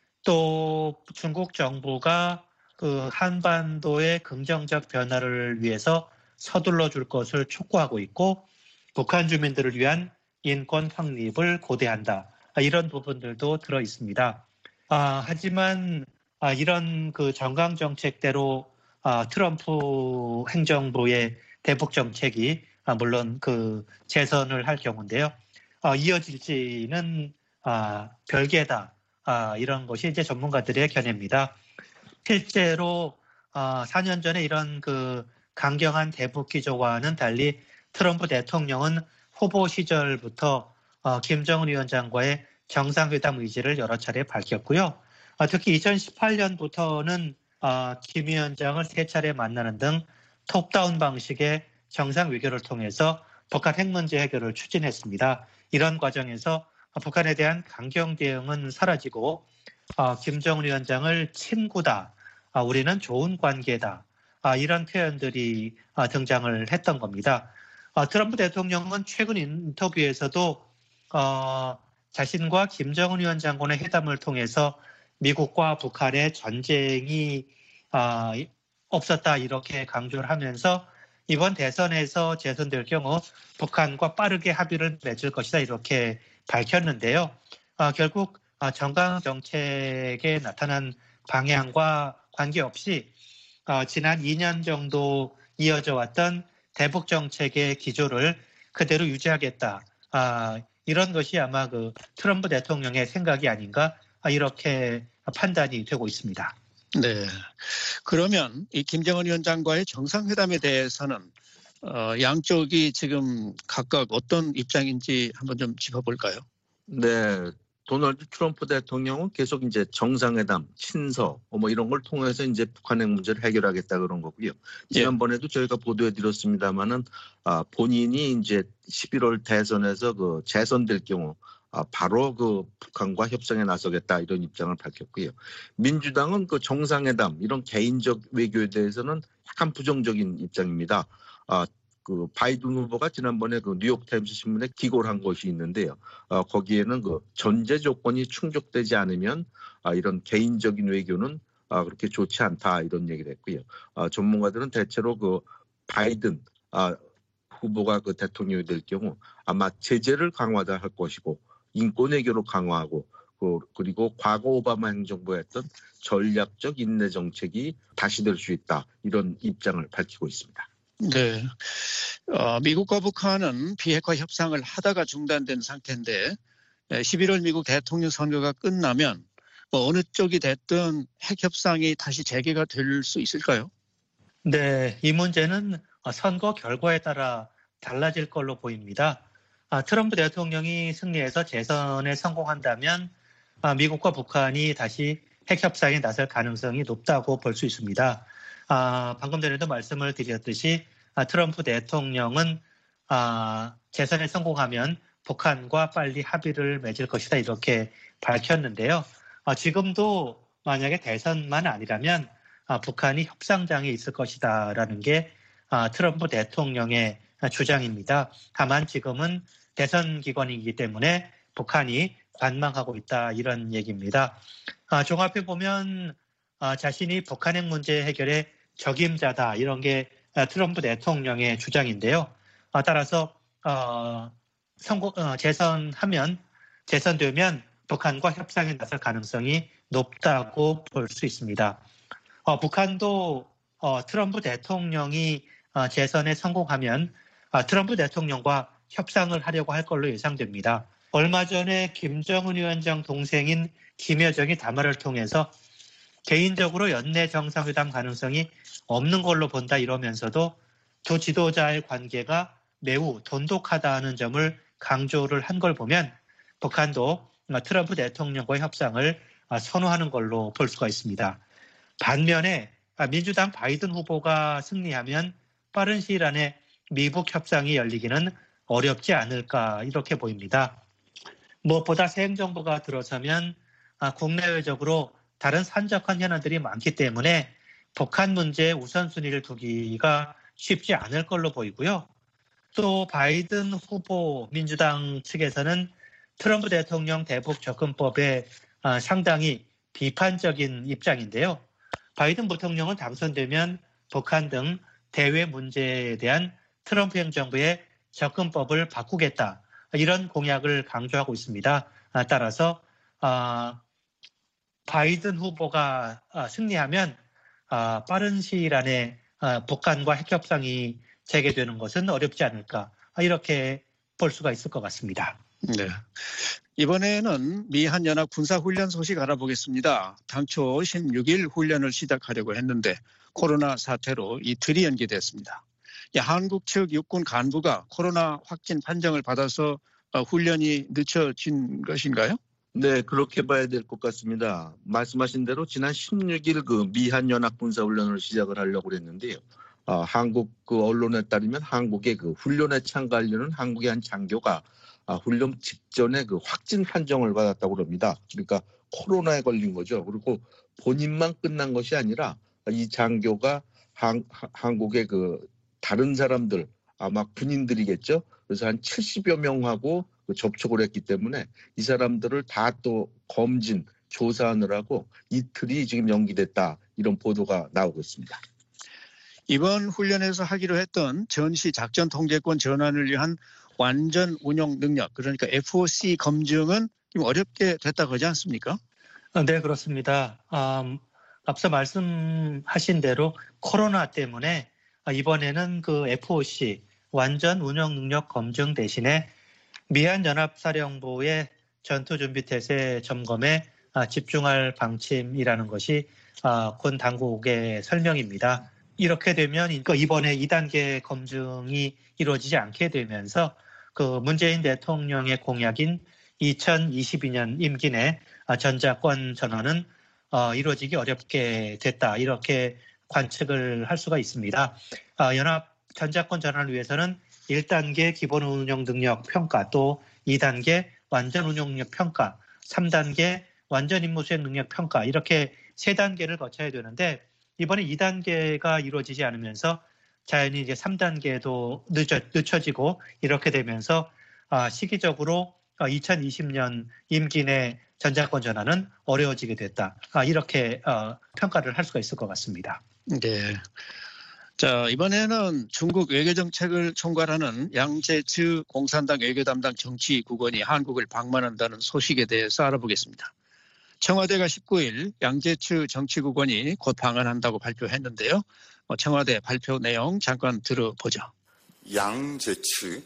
또 중국 정부가 그 한반도의 긍정적 변화를 위해서 서둘러 줄 것을 촉구하고 있고, 북한 주민들을 위한 인권 확립을 고대한다. 이런 부분들도 들어 있습니다. 아, 하지만 아, 이런 그 정강 정책대로 아, 트럼프 행정부의 대북 정책이 아, 물론 그 재선을 할 경우인데요. 아, 이어질지는 아, 별개다. 아, 이런 것이 이제 전문가들의 견해입니다. 실제로 아, 사 년 전에 이런 그 강경한 대북 기조와는 달리 트럼프 대통령은 후보 시절부터 어, 김정은 위원장과의 정상회담 의지를 여러 차례 밝혔고요. 아, 특히 이천십팔 년부터는 아, 김 위원장을 세 차례 만나는 등 톱다운 방식의 정상 외교를 통해서 북한 핵 문제 해결을 추진했습니다. 이런 과정에서 북한에 대한 강경 대응은 사라지고 아, 김정은 위원장을 친구다, 아, 우리는 좋은 관계다, 아, 이런 표현들이 아, 등장을 했던 겁니다. 아, 트럼프 대통령은 최근 인터뷰에서도 어, 자신과 김정은 위원장과의 회담을 통해서 미국과 북한의 전쟁이 아, 없었다 이렇게 강조를 하면서 이번 대선에서 재선될 경우 북한과 빠르게 합의를 맺을 것이다 이렇게 밝혔는데요. 아, 결국 아, 정강 정책에 나타난 방향과 관계없이 어, 지난 이 년 정도 이어져 왔던 대북 정책의 기조를 그대로 유지하겠다. 아, 이런 것이 아마 그 트럼프 대통령의 생각이 아닌가 아, 이렇게 판단이 되고 있습니다. 네. 그러면 이 김정은 위원장과의 정상회담에 대해서는 어, 양쪽이 지금 각각 어떤 입장인지 한번 좀 짚어볼까요? 네. 도널드 트럼프 대통령은 계속 이제 정상회담, 친서, 뭐 이런 걸 통해서 이제 북한의 문제를 해결하겠다 그런 거고요. 지난번에도 저희가 보도해드렸습니다만은 아, 본인이 이제 십일월 대선에서 그 재선될 경우 아, 바로 그 북한과 협상에 나서겠다 이런 입장을 밝혔고요. 민주당은 그 정상회담 이런 개인적 외교에 대해서는 약간 부정적인 입장입니다. 아, 그 바이든 후보가 지난번에 그 뉴욕타임스 신문에 기고를 한 것이 있는데요. 어, 거기에는 그 전제 조건이 충족되지 않으면 아, 이런 개인적인 외교는 아, 그렇게 좋지 않다 이런 얘기를 했고요. 아, 전문가들은 대체로 그 바이든 아, 후보가 그 대통령이 될 경우 아마 제재를 강화할 것이고 인권 외교로 강화하고 그, 그리고 과거 오바마 행정부가 했던 전략적 인내 정책이 다시 될 수 있다 이런 입장을 밝히고 있습니다. 네, 어, 미국과 북한은 비핵화 협상을 하다가 중단된 상태인데 십일월 미국 대통령 선거가 끝나면 뭐 어느 쪽이 됐든 핵 협상이 다시 재개가 될 수 있을까요? 네, 이 문제는 선거 결과에 따라 달라질 걸로 보입니다. 아, 트럼프 대통령이 승리해서 재선에 성공한다면 아, 미국과 북한이 다시 핵 협상에 나설 가능성이 높다고 볼 수 있습니다. 아, 방금 전에도 말씀을 드렸듯이 아, 트럼프 대통령은 아, 재선에 성공하면 북한과 빨리 합의를 맺을 것이다 이렇게 밝혔는데요. 아, 지금도 만약에 대선만 아니라면 아, 북한이 협상장에 있을 것이다라는 게 아, 트럼프 대통령의 주장입니다. 다만 지금은 대선 기간이기 때문에 북한이 관망하고 있다 이런 얘기입니다. 아, 종합해 보면 아, 자신이 북한 핵 문제 해결의 적임자다 이런 게 트럼프 대통령의 주장인데요. 따라서 어, 성공, 어, 재선하면 재선되면 북한과 협상에 나설 가능성이 높다고 볼 수 있습니다. 어, 북한도 어, 트럼프 대통령이 어, 재선에 성공하면 어, 트럼프 대통령과 협상을 하려고 할 걸로 예상됩니다. 얼마 전에 김정은 위원장 동생인 김여정이 담화를 통해서 개인적으로 연내 정상회담 가능성이 없는 걸로 본다 이러면서도 두 지도자의 관계가 매우 돈독하다는 점을 강조를 한 걸 보면 북한도 트럼프 대통령과의 협상을 선호하는 걸로 볼 수가 있습니다. 반면에 민주당 바이든 후보가 승리하면 빠른 시일 안에 미북 협상이 열리기는 어렵지 않을까 이렇게 보입니다. 무엇보다 새 행정부가 들어서면 국내외적으로 다른 산적한 현안들이 많기 때문에 북한 문제에 우선순위를 두기가 쉽지 않을 걸로 보이고요. 또 바이든 후보 민주당 측에서는 트럼프 대통령 대북 접근법에 상당히 비판적인 입장인데요. 바이든 부통령은 당선되면 북한 등 대외 문제에 대한 트럼프 행정부의 접근법을 바꾸겠다. 이런 공약을 강조하고 있습니다. 따라서 바이든 후보가 승리하면 빠른 시일 안에 북한과 핵협상이 재개되는 것은 어렵지 않을까 이렇게 볼 수가 있을 것 같습니다. 네. 이번에는 미한연합 군사훈련 소식 알아보겠습니다. 당초 십육 일 훈련을 시작하려고 했는데 코로나 사태로 이틀이 연기됐습니다. 한국 측 육군 간부가 코로나 확진 판정을 받아서 훈련이 늦춰진 것인가요? 네, 그렇게 봐야 될 것 같습니다. 말씀하신 대로 지난 십육 일 그 미한연합 군사훈련을 시작을 하려고 했는데요. 어, 한국 그 언론에 따르면 한국의 그 훈련에 참가하려는 한국의 한 장교가 아, 훈련 직전에 그 확진 판정을 받았다고 합니다. 그러니까 코로나에 걸린 거죠. 그리고 본인만 끝난 것이 아니라 이 장교가 한, 한국의 그 다른 사람들 아마 군인들이겠죠. 그래서 한 칠십여 명하고 그 접촉을 했기 때문에 이 사람들을 다 또 검진 조사하느라고 이틀이 지금 연기됐다 이런 보도가 나오고 있습니다. 이번 훈련에서 하기로 했던 전시 작전 통제권 전환을 위한 완전 운용 능력, 그러니까 에프오씨 검증은 좀 어렵게 됐다고 하지 않습니까? 네, 그렇습니다. 음, 앞서 말씀하신 대로 코로나 때문에 이번에는 그 에프오씨 완전 운용 능력 검증 대신에 미한연합사령부의 전투준비태세 점검에 집중할 방침이라는 것이 군 당국의 설명입니다. 이렇게 되면 이번에 이 단계 검증이 이루어지지 않게 되면서 그 문재인 대통령의 공약인 이천이십이 년 임기 내 전자권 전환은 이루어지기 어렵게 됐다. 이렇게 관측을 할 수가 있습니다. 연합 전자권 전환을 위해서는 일 단계 기본 운용 능력 평가, 또 이 단계 완전 운용 능력 평가, 삼 단계 완전 임무 수행 능력 평가 이렇게 세 단계를 거쳐야 되는데 이번에 이 단계가 이루어지지 않으면서 자연히 이제 삼 단계도 늦어, 늦춰지고 이렇게 되면서 시기적으로 이천이십 년 임기 내 전자권 전환은 어려워지게 됐다. 이렇게 평가를 할 수가 있을 것 같습니다. 네. 자, 이번에는 중국 외교정책을 총괄하는 양재츠 공산당 외교담당 정치국원이 한국을 방문한다는 소식에 대해서 알아보겠습니다. 청와대가 십구 일 양재츠 정치국원이 곧 방한한다고 발표했는데요. 청와대 발표 내용 잠깐 들어보죠. 양재츠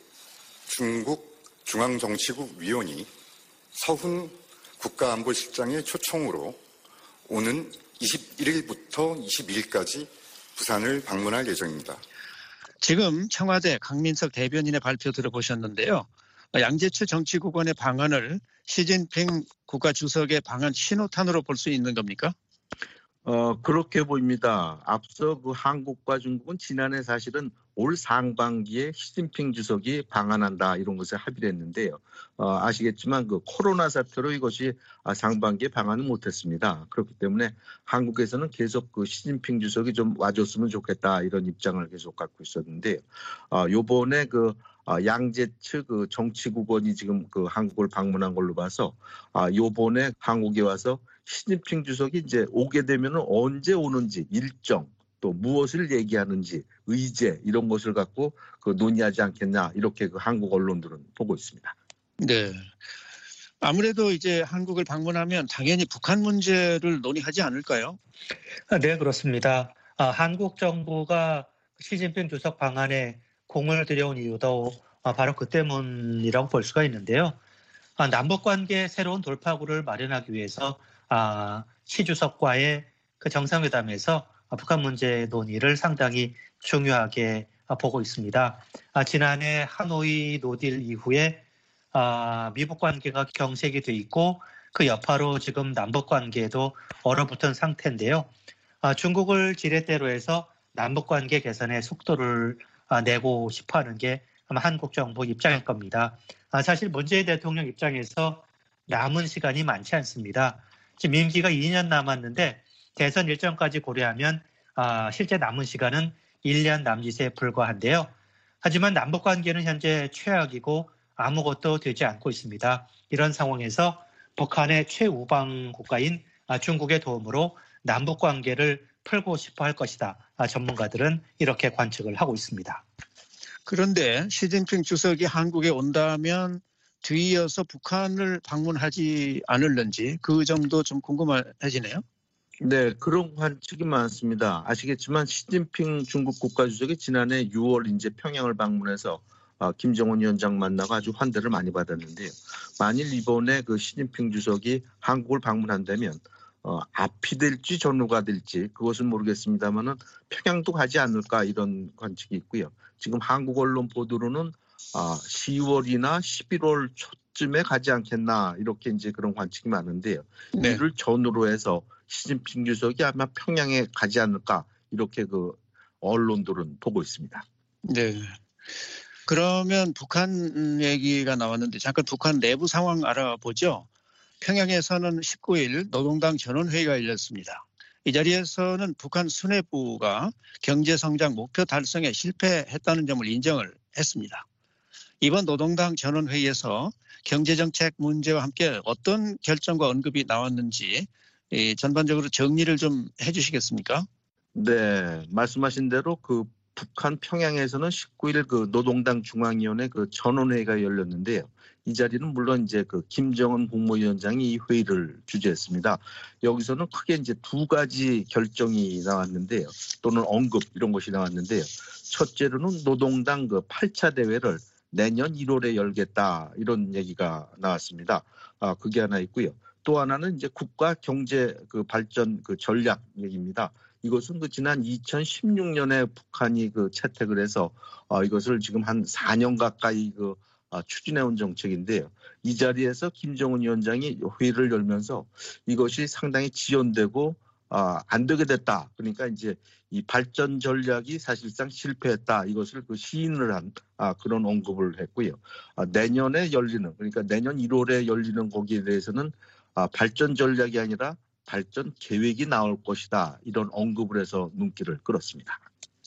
중국 중앙정치국 위원이 서훈 국가안보실장의 초청으로 오는 이십일 일부터 이십이 일까지 부산을 방문할 예정입니다. 지금 청와대 강민석 대변인의 발표 들어보셨는데요. 양재츠 정치국원의 방한을 시진핑 국가주석의 방한 신호탄으로 볼 수 있는 겁니까? 어, 그렇게 보입니다. 앞서 그 한국과 중국은 지난해 사실은 올 상반기에 시진핑 주석이 방한한다 이런 것에 합의를 했는데요. 어, 아시겠지만 그 코로나 사태로 이것이 상반기에 방한을 못했습니다. 그렇기 때문에 한국에서는 계속 그 시진핑 주석이 좀 와줬으면 좋겠다 이런 입장을 계속 갖고 있었는데요. 어, 요번에 그 양재츠 그 정치국원이 지금 그 한국을 방문한 걸로 봐서 아, 요번에 한국에 와서 시진핑 주석이 이제 오게 되면은 언제 오는지 일정 또 무엇을 얘기하는지 의제 이런 것을 갖고 그 논의하지 않겠냐 이렇게 그 한국 언론들은 보고 있습니다. 네. 아무래도 이제 한국을 방문하면 당연히 북한 문제를 논의하지 않을까요? 네, 그렇습니다. 아, 한국 정부가 시진핑 주석 방한에 공을 들여온 이유도 아, 바로 그 때문이라고 볼 수가 있는데요. 아, 남북 관계 새로운 돌파구를 마련하기 위해서 아, 시 주석과의 그 정상회담에서 아, 북한 문제 논의를 상당히 중요하게 아, 보고 있습니다. 아, 지난해 하노이 노딜 이후에 아, 미북 관계가 경색이 돼 있고 그 여파로 지금 남북 관계도 얼어붙은 상태인데요. 아, 중국을 지렛대로 해서 남북 관계 개선의 속도를 아, 내고 싶어하는 게 아마 한국 정부 입장일 겁니다. 아, 사실 문재인 대통령 입장에서 남은 시간이 많지 않습니다. 지금 임기가 이 년 남았는데 대선 일정까지 고려하면 아, 실제 남은 시간은 일 년 남짓에 불과한데요. 하지만 남북 관계는 현재 최악이고 아무것도 되지 않고 있습니다. 이런 상황에서 북한의 최우방 국가인 중국의 도움으로 남북 관계를 풀고 싶어 할 것이다. 전문가들은 이렇게 관측을 하고 있습니다. 그런데 시진핑 주석이 한국에 온다면 뒤이어서 북한을 방문하지 않을는지 그 점도 좀 궁금해지네요. 네, 그런 관측이 많습니다. 아시겠지만 시진핑 중국 국가주석이 지난해 유월 이제 평양을 방문해서 어, 김정은 위원장 만나고 아주 환대를 많이 받았는데요. 만일 이번에 그 시진핑 주석이 한국을 방문한다면 어, 앞이 될지 전후가 될지 그것은 모르겠습니다만은 평양도 가지 않을까 이런 관측이 있고요. 지금 한국 언론 보도로는 어, 시월이나 십일월 초쯤에 가지 않겠나 이렇게 이제 그런 관측이 많은데요. 네. 이를 전후로 해서 시진핑 주석이 아마 평양에 가지 않을까 이렇게 그 언론들은 보고 있습니다. 네. 그러면 북한 얘기가 나왔는데 잠깐 북한 내부 상황 알아보죠. 평양에서는 십구 일 노동당 전원회의가 열렸습니다. 이 자리에서는 북한 수뇌부가 경제성장 목표 달성에 실패했다는 점을 인정을 했습니다. 이번 노동당 전원회의에서 경제정책 문제와 함께 어떤 결정과 언급이 나왔는지 전반적으로 정리를 좀 해주시겠습니까? 네, 말씀하신 대로 그 북한 평양에서는 십구 일 그 노동당 중앙위원회 그 전원회의가 열렸는데요. 이 자리는 물론 이제 그 김정은 국무위원장이 이 회의를 주재했습니다. 여기서는 크게 이제 두 가지 결정이 나왔는데요. 또는 언급 이런 것이 나왔는데요. 첫째로는 노동당 그 팔 차 대회를 내년 일월에 열겠다 이런 얘기가 나왔습니다. 아, 그게 하나 있고요. 또 하나는 이제 국가 경제 그 발전 그 전략 얘기입니다. 이것은 그 지난 이천십육 년에 북한이 그 채택을 해서 어, 이것을 지금 한 사 년 가까이 그 어, 추진해온 정책인데요. 이 자리에서 김정은 위원장이 회의를 열면서 이것이 상당히 지연되고 어, 안 되게 됐다. 그러니까 이제 이 발전 전략이 사실상 실패했다. 이것을 그 시인을 한 아, 그런 언급을 했고요. 아, 내년에 열리는 그러니까 내년 일월에 열리는 거기에 대해서는 아, 발전 전략이 아니라 발전 계획이 나올 것이다. 이런 언급을 해서 눈길을 끌었습니다.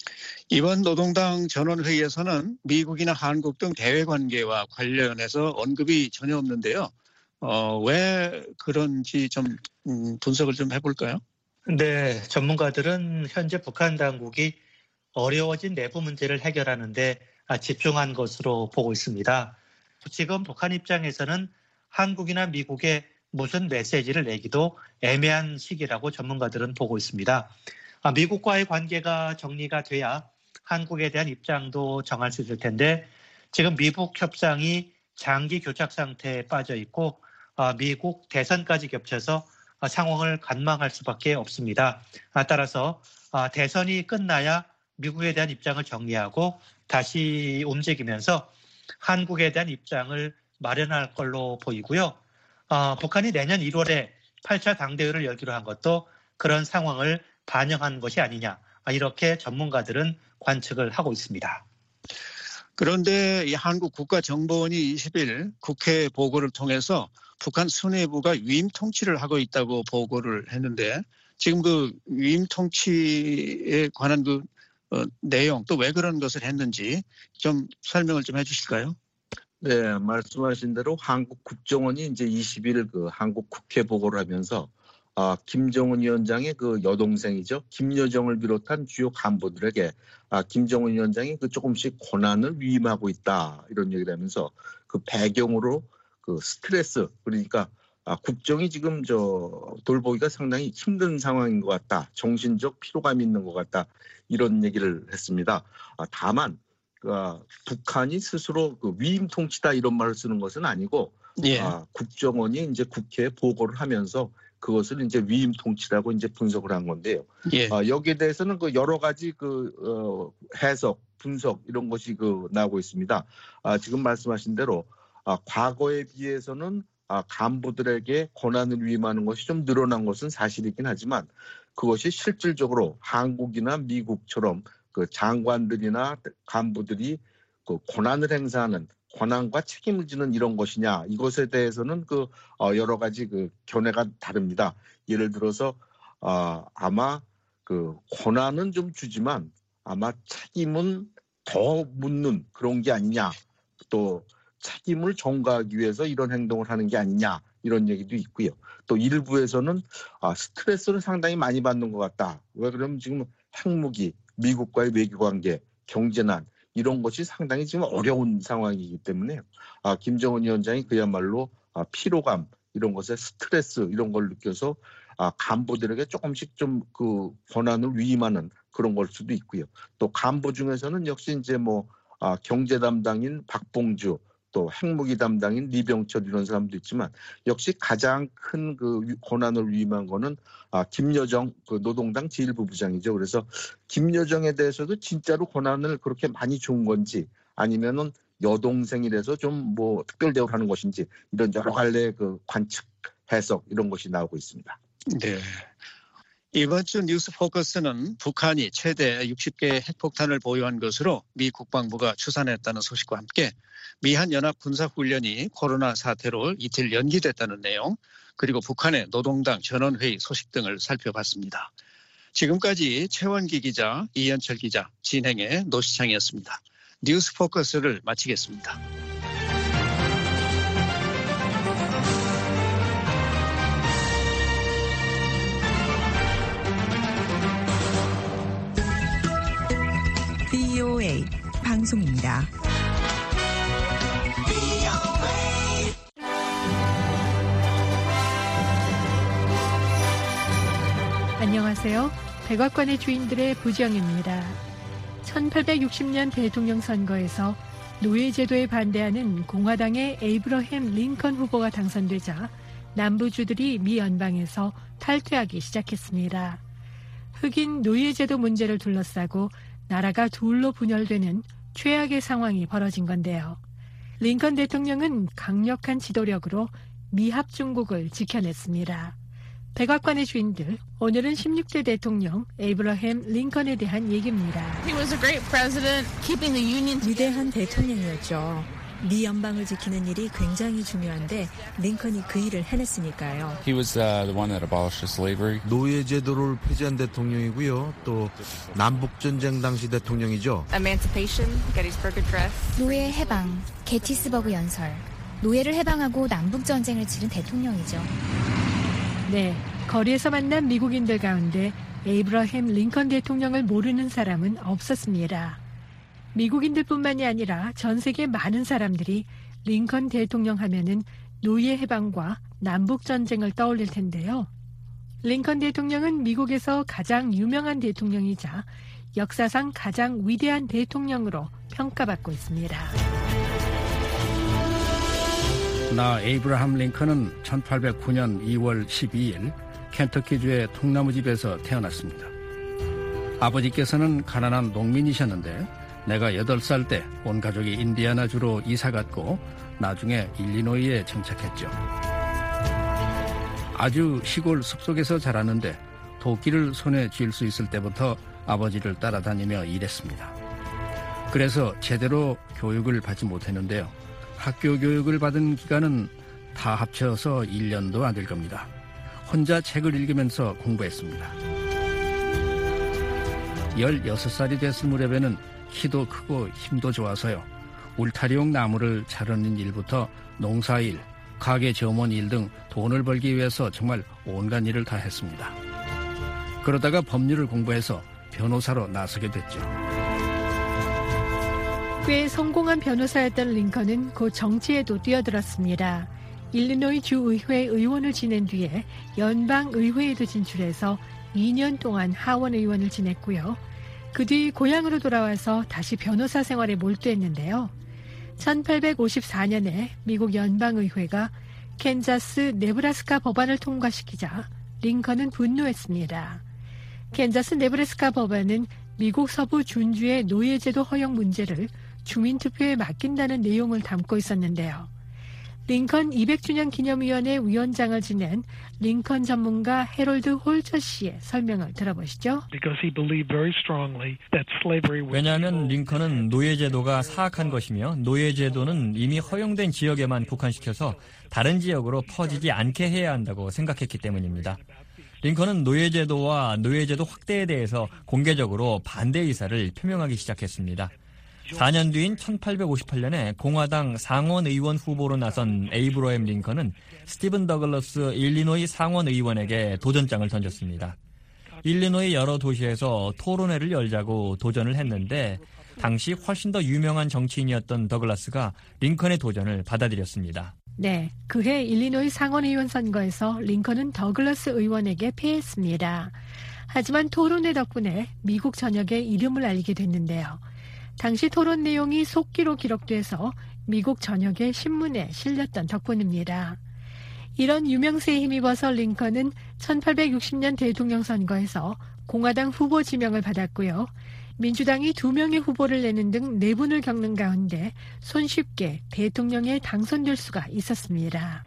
이번 노동당 전원회의에서는 미국이나 한국 등 대외 관계와 관련해서 언급이 전혀 없는데요. 어, 왜 그런지 좀 음, 분석을 좀 해볼까요? 네, 전문가들은 현재 북한 당국이 어려워진 내부 문제를 해결하는 데 집중한 것으로 보고 있습니다. 지금 북한 입장에서는 한국이나 미국에 무슨 메시지를 내기도 애매한 시기라고 전문가들은 보고 있습니다. 미국과의 관계가 정리가 돼야 한국에 대한 입장도 정할 수 있을 텐데 지금 미북 협상이 장기 교착 상태에 빠져 있고 미국 대선까지 겹쳐서 상황을 관망할 수밖에 없습니다. 따라서 대선이 끝나야 미국에 대한 입장을 정리하고 다시 움직이면서 한국에 대한 입장을 마련할 걸로 보이고요. 어, 북한이 내년 일월에 팔 차 당대회를 열기로 한 것도 그런 상황을 반영한 것이 아니냐 이렇게 전문가들은 관측을 하고 있습니다. 그런데 이 한국 국가정보원이 이십 일 국회 보고를 통해서 북한 수뇌부가 위임 통치를 하고 있다고 보고를 했는데 지금 그 위임 통치에 관한 그 어, 내용 또 왜 그런 것을 했는지 좀 설명을 좀 해주실까요? 네, 말씀하신 대로 한국 국정원이 이제 이십 일 그 한국 국회 보고를 하면서 아, 김정은 위원장의 그 여동생이죠. 김여정을 비롯한 주요 간부들에게 아, 김정은 위원장이 그 조금씩 권한을 위임하고 있다 이런 얘기를 하면서 그 배경으로 그 스트레스 그러니까 아, 국정이 지금 저 돌보기가 상당히 힘든 상황인 것 같다. 정신적 피로감이 있는 것 같다. 이런 얘기를 했습니다. 아, 다만 아, 북한이 스스로 그 위임 통치다 이런 말을 쓰는 것은 아니고 예. 아, 국정원이 이제 국회에 보고를 하면서 그것을 이제 위임 통치라고 이제 분석을 한 건데요. 예. 아, 여기에 대해서는 그 여러 가지 그 어, 해석, 분석 이런 것이 그 나오고 있습니다. 아, 지금 말씀하신 대로 아, 과거에 비해서는 아, 간부들에게 권한을 위임하는 것이 좀 늘어난 것은 사실이긴 하지만 그것이 실질적으로 한국이나 미국처럼 그 장관들이나 간부들이 그 권한을 행사하는 권한과 책임을 지는 이런 것이냐 이것에 대해서는 그 어, 여러 가지 그 견해가 다릅니다. 예를 들어서 어, 아마 그 권한은 좀 주지만 아마 책임은 더 묻는 그런 게 아니냐 또 책임을 전가하기 위해서 이런 행동을 하는 게 아니냐 이런 얘기도 있고요. 또 일부에서는 아, 스트레스를 상당히 많이 받는 것 같다. 왜 그러면 지금 핵무기, 미국과의 외교관계, 경제난 이런 것이 상당히 지금 어려운 상황이기 때문에 아, 김정은 위원장이 그야말로 아, 피로감 이런 것에 스트레스 이런 걸 느껴서 아, 간부들에게 조금씩 좀 그 권한을 위임하는 그런 걸 수도 있고요. 또 간부 중에서는 역시 이제 뭐 아, 경제 담당인 박봉주 또 핵무기 담당인 리병철 이런 사람도 있지만 역시 가장 큰 그 권한을 위임한 거는 아, 김여정 그 노동당 제일 부부장이죠. 그래서 김여정에 대해서도 진짜로 권한을 그렇게 많이 준 건지 아니면은 여동생이라서 좀 뭐 특별 대우를 하는 것인지 이런 여러 갈래 그 관측 해석 이런 것이 나오고 있습니다. 네. 이번 주 뉴스 포커스는 북한이 최대 육십 개의 핵폭탄을 보유한 것으로 미 국방부가 추산했다는 소식과 함께 미한 연합 군사훈련이 코로나 사태로 이틀 연기됐다는 내용 그리고 북한의 노동당 전원회의 소식 등을 살펴봤습니다. 지금까지 최원기 기자, 이현철 기자, 진행의 노시창이었습니다. 뉴스 포커스를 마치겠습니다. 브이오에이 방송입니다. 안녕하세요. 백악관의 주인들의 부정입니다. 천팔백육십 년 대통령 선거에서 노예제도에 반대하는 공화당의 에이브러햄 링컨 후보가 당선되자 남부주들이 미 연방에서 탈퇴하기 시작했습니다. 흑인 노예제도 문제를 둘러싸고 나라가 둘로 분열되는 최악의 상황이 벌어진 건데요. 링컨 대통령은 강력한 지도력으로 미합중국을 지켜냈습니다. 백악관의 주인들, 오늘은 십육 대 대통령 에이브러햄 링컨에 대한 얘기입니다. 위대한 대통령이었죠. 미 연방을 지키는 일이 굉장히 중요한데 링컨이 그 일을 해냈으니까요. He was uh, the one that abolished slavery. 노예제도를 폐지한 대통령이고요. 또 남북전쟁 당시 대통령이죠. Emancipation, Gettysburg Address. 노예 해방, 게티스버그 연설. 노예를 해방하고 남북전쟁을 치른 대통령이죠. 네, 거리에서 만난 미국인들 가운데 에이브러햄 링컨 대통령을 모르는 사람은 없었습니다. 미국인들뿐만이 아니라 전 세계 많은 사람들이 링컨 대통령 하면은 노예 해방과 남북 전쟁을 떠올릴 텐데요. 링컨 대통령은 미국에서 가장 유명한 대통령이자 역사상 가장 위대한 대통령으로 평가받고 있습니다. 나 에이브러함 링컨은 천팔백구 년 이월 십이일 켄터키주의 통나무집에서 태어났습니다. 아버지께서는 가난한 농민이셨는데 내가 여덟 살 때 온 가족이 인디아나주로 이사갔고 나중에 일리노이에 정착했죠. 아주 시골 숲속에서 자랐는데 도끼를 손에 쥘 수 있을 때부터 아버지를 따라다니며 일했습니다. 그래서 제대로 교육을 받지 못했는데요. 학교 교육을 받은 기간은 다 합쳐서 일 년도 안 될 겁니다. 혼자 책을 읽으면서 공부했습니다. 열여섯 살이 됐을 무렵에는 키도 크고 힘도 좋아서요. 울타리용 나무를 자르는 일부터 농사일, 가게 점원 일 등 돈을 벌기 위해서 정말 온갖 일을 다 했습니다. 그러다가 법률을 공부해서 변호사로 나서게 됐죠. 꽤 성공한 변호사였던 링컨은 곧 정치에도 뛰어들었습니다. 일리노이 주의회 의원을 지낸 뒤에 연방의회에도 진출해서 이 년 동안 하원 의원을 지냈고요. 그 뒤 고향으로 돌아와서 다시 변호사 생활에 몰두했는데요. 천팔백오십사 년에 미국 연방의회가 캔자스 네브라스카 법안을 통과시키자 링컨은 분노했습니다. 캔자스 네브라스카 법안은 미국 서부 준주의 노예제도 허용 문제를 주민투표에 맡긴다는 내용을 담고 있었는데요. 링컨 이백 주년 기념위원회 위원장을 지낸 링컨 전문가 해롤드 홀처 씨의 설명을 들어보시죠. 왜냐하면 링컨은 노예제도가 사악한 것이며 노예제도는 이미 허용된 지역에만 국한시켜서 다른 지역으로 퍼지지 않게 해야 한다고 생각했기 때문입니다. 링컨은 노예제도와 노예제도 확대에 대해서 공개적으로 반대 의사를 표명하기 시작했습니다. 사 년 뒤인 천팔백오십팔 년에 공화당 상원 의원 후보로 나선 에이브러햄 링컨은 스티븐 더글러스 일리노이 상원 의원에게 도전장을 던졌습니다. 일리노이 여러 도시에서 토론회를 열자고 도전을 했는데 당시 훨씬 더 유명한 정치인이었던 더글라스가 링컨의 도전을 받아들였습니다. 네, 그해 일리노이 상원의원 선거에서 링컨은 더글라스 의원에게 패했습니다. 하지만 토론회 덕분에 미국 전역에 이름을 알리게 됐는데요. 당시 토론 내용이 속기로 기록돼서 미국 전역의 신문에 실렸던 덕분입니다. 이런 유명세에 힘입어서 링컨은 천팔백육십 년 대통령 선거에서 공화당 후보 지명을 받았고요. 민주당이 두 명의 후보를 내는 등 내분을 겪는 가운데 손쉽게 대통령에 당선될 수가 있었습니다.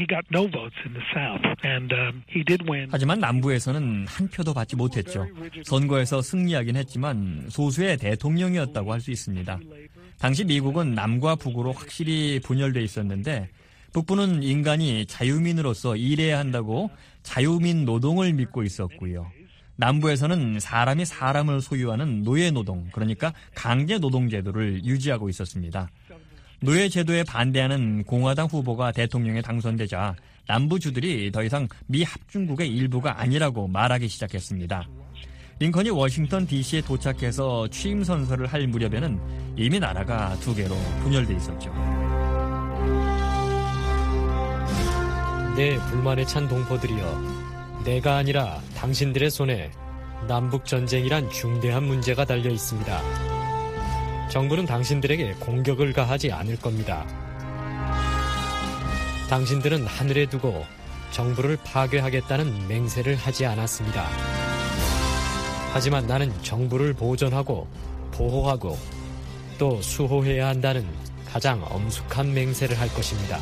하지만 남부에서는 한 표도 받지 못했죠. 선거에서 승리하긴 했지만 소수의 대통령이었다고 할 수 있습니다. 당시 미국은 남과 북으로 확실히 분열돼 있었는데 북부는 인간이 자유민으로서 일해야 한다고 자유민 노동을 믿고 있었고요. 남부에서는 사람이 사람을 소유하는 노예노동, 그러니까 강제노동제도를 유지하고 있었습니다. 노예제도에 반대하는 공화당 후보가 대통령에 당선되자 남부주들이 더 이상 미 합중국의 일부가 아니라고 말하기 시작했습니다. 링컨이 워싱턴 디씨에 도착해서 취임 선서를 할 무렵에는 이미 나라가 두 개로 분열돼 있었죠. 네, 불만에 찬 동포들이여. 내가 아니라 당신들의 손에 남북전쟁이란 중대한 문제가 달려 있습니다. 정부는 당신들에게 공격을 가하지 않을 겁니다. 당신들은 하늘에 두고 정부를 파괴하겠다는 맹세를 하지 않았습니다. 하지만 나는 정부를 보존하고 보호하고 또 수호해야 한다는 가장 엄숙한 맹세를 할 것입니다.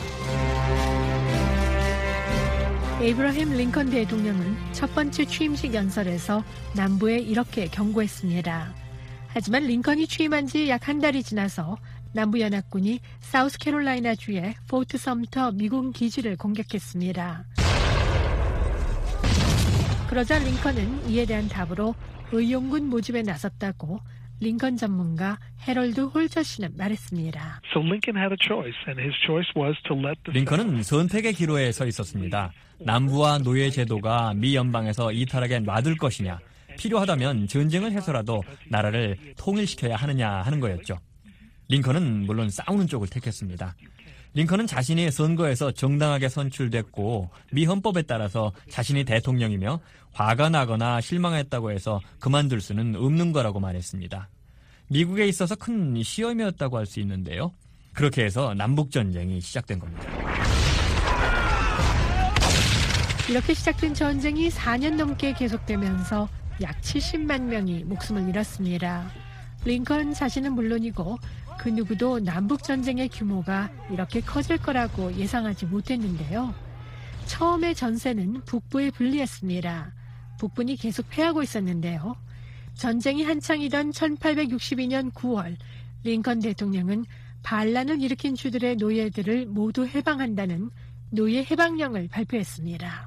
에이브러햄 링컨 대통령은 첫 번째 취임식 연설에서 남부에 이렇게 경고했습니다. 하지만 링컨이 취임한 지 약 한 달이 지나서 남부연합군이 사우스캐롤라이나주의 포트 섬터 미군 기지를 공격했습니다. 그러자 링컨은 이에 대한 답으로 의용군 모집에 나섰다고 링컨 전문가 해럴드 홀처 씨는 말했습니다. 링컨은 선택의 기로에 서 있었습니다. 남부와 노예 제도가 미 연방에서 이탈하게 놔둘 것이냐, 필요하다면 전쟁을 해서라도 나라를 통일시켜야 하느냐 하는 거였죠. 링컨은 물론 싸우는 쪽을 택했습니다. 링컨은 자신이 선거에서 정당하게 선출됐고 미 헌법에 따라서 자신이 대통령이며 화가 나거나 실망했다고 해서 그만둘 수는 없는 거라고 말했습니다. 미국에 있어서 큰 시험이었다고 할 수 있는데요. 그렇게 해서 남북전쟁이 시작된 겁니다. 이렇게 시작된 전쟁이 사 년 넘게 계속되면서 약 칠십만 명이 목숨을 잃었습니다. 링컨 자신은 물론이고 그 누구도 남북전쟁의 규모가 이렇게 커질 거라고 예상하지 못했는데요. 처음에 전세는 북부에 불리했습니다. 북군이 계속 패하고 있었는데요. 전쟁이 한창이던 천팔백육십이 년 구월 링컨 대통령은 반란을 일으킨 주들의 노예들을 모두 해방한다는 노예 해방령을 발표했습니다.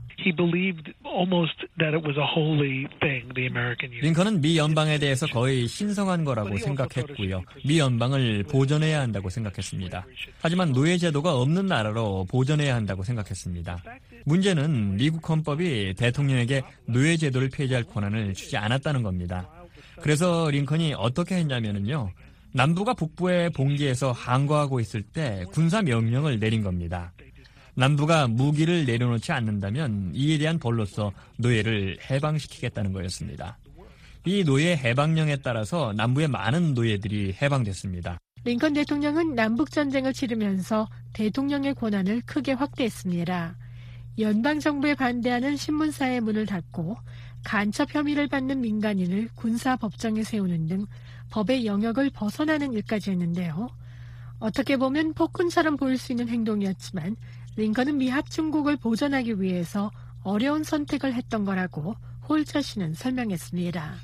링컨은 미 연방에 대해서 거의 신성한 거라고 생각했고요. 미 연방을 보존해야 한다고 생각했습니다. 하지만 노예 제도가 없는 나라로 보존해야 한다고 생각했습니다. 문제는 미국 헌법이 대통령에게 노예 제도를 폐지할 권한을 주지 않았다는 겁니다. 그래서 링컨이 어떻게 했냐면요. 남부가 북부의 봉기에서 항거하고 있을 때 군사 명령을 내린 겁니다. 남부가 무기를 내려놓지 않는다면 이에 대한 벌로서 노예를 해방시키겠다는 거였습니다. 이 노예 해방령에 따라서 남부의 많은 노예들이 해방됐습니다. 링컨 대통령은 남북전쟁을 치르면서 대통령의 권한을 크게 확대했습니다. 연방정부에 반대하는 신문사의 문을 닫고 간첩 혐의를 받는 민간인을 군사법정에 세우는 등 법의 영역을 벗어나는 일까지 했는데요. 어떻게 보면 폭군처럼 보일 수 있는 행동이었지만 링컨은 미합중국을 보존하기 위해서 어려운 선택을 했던 거라고 홀처 씨는 설명했습니다.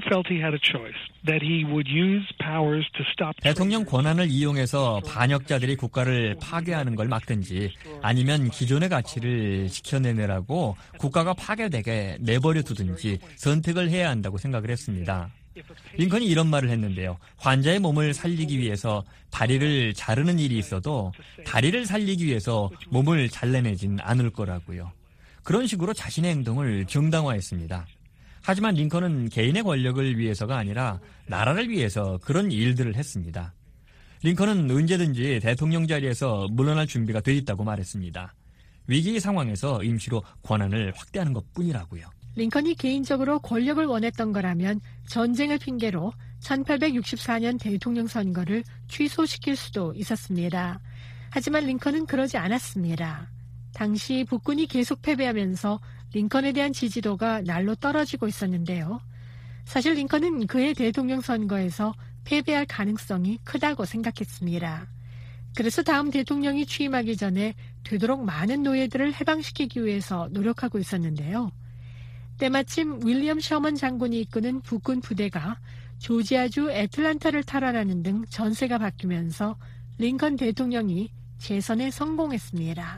대통령 권한을 이용해서 반역자들이 국가를 파괴하는 걸 막든지 아니면 기존의 가치를 지켜내느라고 국가가 파괴되게 내버려 두든지 선택을 해야 한다고 생각을 했습니다. 링컨이 이런 말을 했는데요. 환자의 몸을 살리기 위해서 다리를 자르는 일이 있어도 다리를 살리기 위해서 몸을 잘라내진 않을 거라고요. 그런 식으로 자신의 행동을 정당화했습니다. 하지만 링컨은 개인의 권력을 위해서가 아니라 나라를 위해서 그런 일들을 했습니다. 링컨은 언제든지 대통령 자리에서 물러날 준비가 돼 있다고 말했습니다. 위기 상황에서 임시로 권한을 확대하는 것뿐이라고요. 링컨이 개인적으로 권력을 원했던 거라면 전쟁을 핑계로 천팔백육십사 년 대통령 선거를 취소시킬 수도 있었습니다. 하지만 링컨은 그러지 않았습니다. 당시 북군이 계속 패배하면서 링컨에 대한 지지도가 날로 떨어지고 있었는데요. 사실 링컨은 그의 대통령 선거에서 패배할 가능성이 크다고 생각했습니다. 그래서 다음 대통령이 취임하기 전에 되도록 많은 노예들을 해방시키기 위해서 노력하고 있었는데요. 때마침 윌리엄 셔먼 장군이 이끄는 북군 부대가 조지아주 애틀란타를 탈환하는 등 전세가 바뀌면서 링컨 대통령이 재선에 성공했습니다.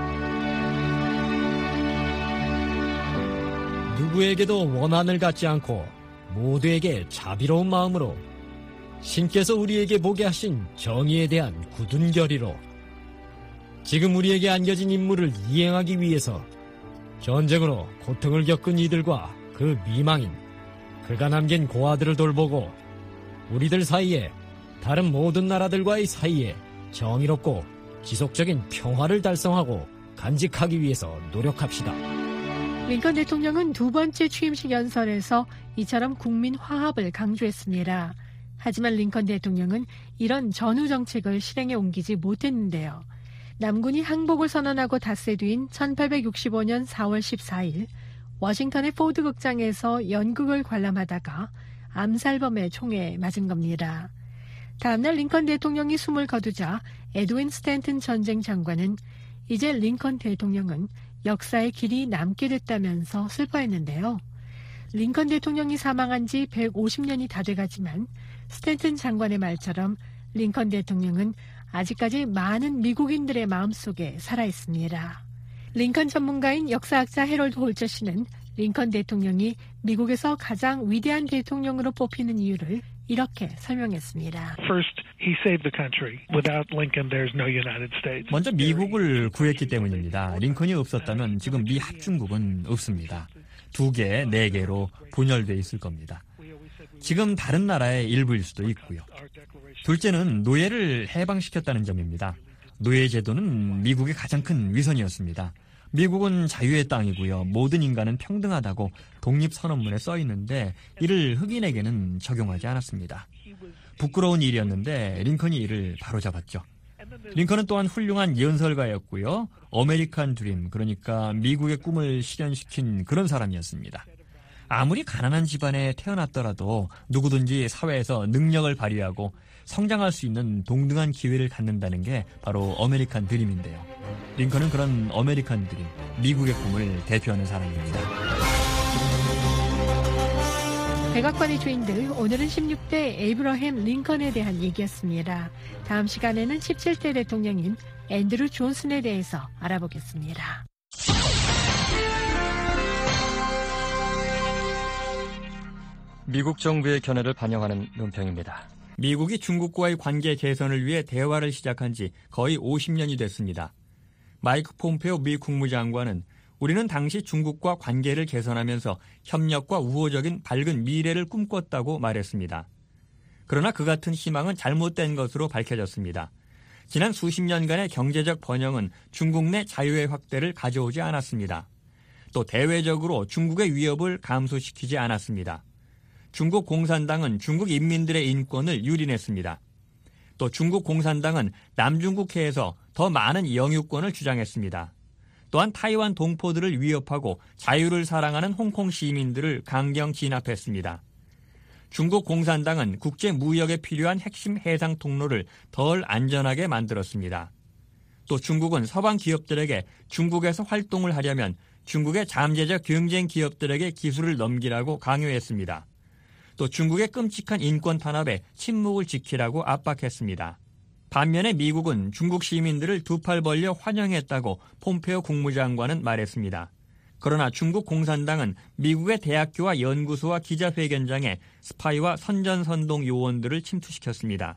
누구에게도 원한을 갖지 않고 모두에게 자비로운 마음으로 신께서 우리에게 보게 하신 정의에 대한 굳은 결의로 지금 우리에게 안겨진 임무를 이행하기 위해서 전쟁으로 고통을 겪은 이들과 그 미망인, 그가 남긴 고아들을 돌보고 우리들 사이에 다른 모든 나라들과의 사이에 정의롭고 지속적인 평화를 달성하고 간직하기 위해서 노력합시다. 링컨 대통령은 두 번째 취임식 연설에서 이처럼 국민 화합을 강조했습니다. 하지만 링컨 대통령은 이런 전후 정책을 실행에 옮기지 못했는데요. 남군이 항복을 선언하고 닷새 뒤인 천팔백육십오 년 사월 십사일 워싱턴의 포드 극장에서 연극을 관람하다가 암살범의 총에 맞은 겁니다. 다음날 링컨 대통령이 숨을 거두자 에드윈 스탠튼 전쟁 장관은 이제 링컨 대통령은 역사의 길이 남게 됐다면서 슬퍼했는데요. 링컨 대통령이 사망한 지 백오십 년이 다 돼가지만 스탠튼 장관의 말처럼 링컨 대통령은 아직까지 많은 미국인들의 마음속에 살아있습니다. 링컨 전문가인 역사학자 해롤드 홀처 씨는 링컨 대통령이 미국에서 가장 위대한 대통령으로 뽑히는 이유를 이렇게 설명했습니다. 먼저 미국을 구했기 때문입니다. 링컨이 없었다면 지금 미 합중국은 없습니다. 두 개, 네 개로 분열돼 있을 겁니다. 지금 다른 나라의 일부일 수도 있고요. 둘째는 노예를 해방시켰다는 점입니다. 노예 제도는 미국의 가장 큰 위선이었습니다. 미국은 자유의 땅이고요. 모든 인간은 평등하다고 독립선언문에 써 있는데 이를 흑인에게는 적용하지 않았습니다. 부끄러운 일이었는데 링컨이 이를 바로잡았죠. 링컨은 또한 훌륭한 연설가였고요. 아메리칸 드림, 그러니까 미국의 꿈을 실현시킨 그런 사람이었습니다. 아무리 가난한 집안에 태어났더라도 누구든지 사회에서 능력을 발휘하고 성장할 수 있는 동등한 기회를 갖는다는 게 바로 아메리칸 드림인데요. 링컨은 그런 아메리칸 드림, 미국의 꿈을 대표하는 사람입니다. 백악관의 주인들, 오늘은 십육 대 에이브러햄 링컨에 대한 얘기였습니다. 다음 시간에는 십칠 대 대통령인 앤드루 존슨에 대해서 알아보겠습니다. 미국 정부의 견해를 반영하는 논평입니다. 미국이 중국과의 관계 개선을 위해 대화를 시작한 지 거의 오십 년이 됐습니다. 마이크 폼페오 미 국무장관은 우리는 당시 중국과 관계를 개선하면서 협력과 우호적인 밝은 미래를 꿈꿨다고 말했습니다. 그러나 그 같은 희망은 잘못된 것으로 밝혀졌습니다. 지난 수십 년간의 경제적 번영은 중국 내 자유의 확대를 가져오지 않았습니다. 또 대외적으로 중국의 위협을 감소시키지 않았습니다. 중국 공산당은 중국 인민들의 인권을 유린했습니다. 또 중국 공산당은 남중국해에서 더 많은 영유권을 주장했습니다. 또한 타이완 동포들을 위협하고 자유를 사랑하는 홍콩 시민들을 강경 진압했습니다. 중국 공산당은 국제 무역에 필요한 핵심 해상 통로를 덜 안전하게 만들었습니다. 또 중국은 서방 기업들에게 중국에서 활동을 하려면 중국의 잠재적 경쟁 기업들에게 기술을 넘기라고 강요했습니다. 또 중국의 끔찍한 인권 탄압에 침묵을 지키라고 압박했습니다. 반면에 미국은 중국 시민들을 두 팔 벌려 환영했다고 폼페오 국무장관은 말했습니다. 그러나 중국 공산당은 미국의 대학교와 연구소와 기자회견장에 스파이와 선전선동 요원들을 침투시켰습니다.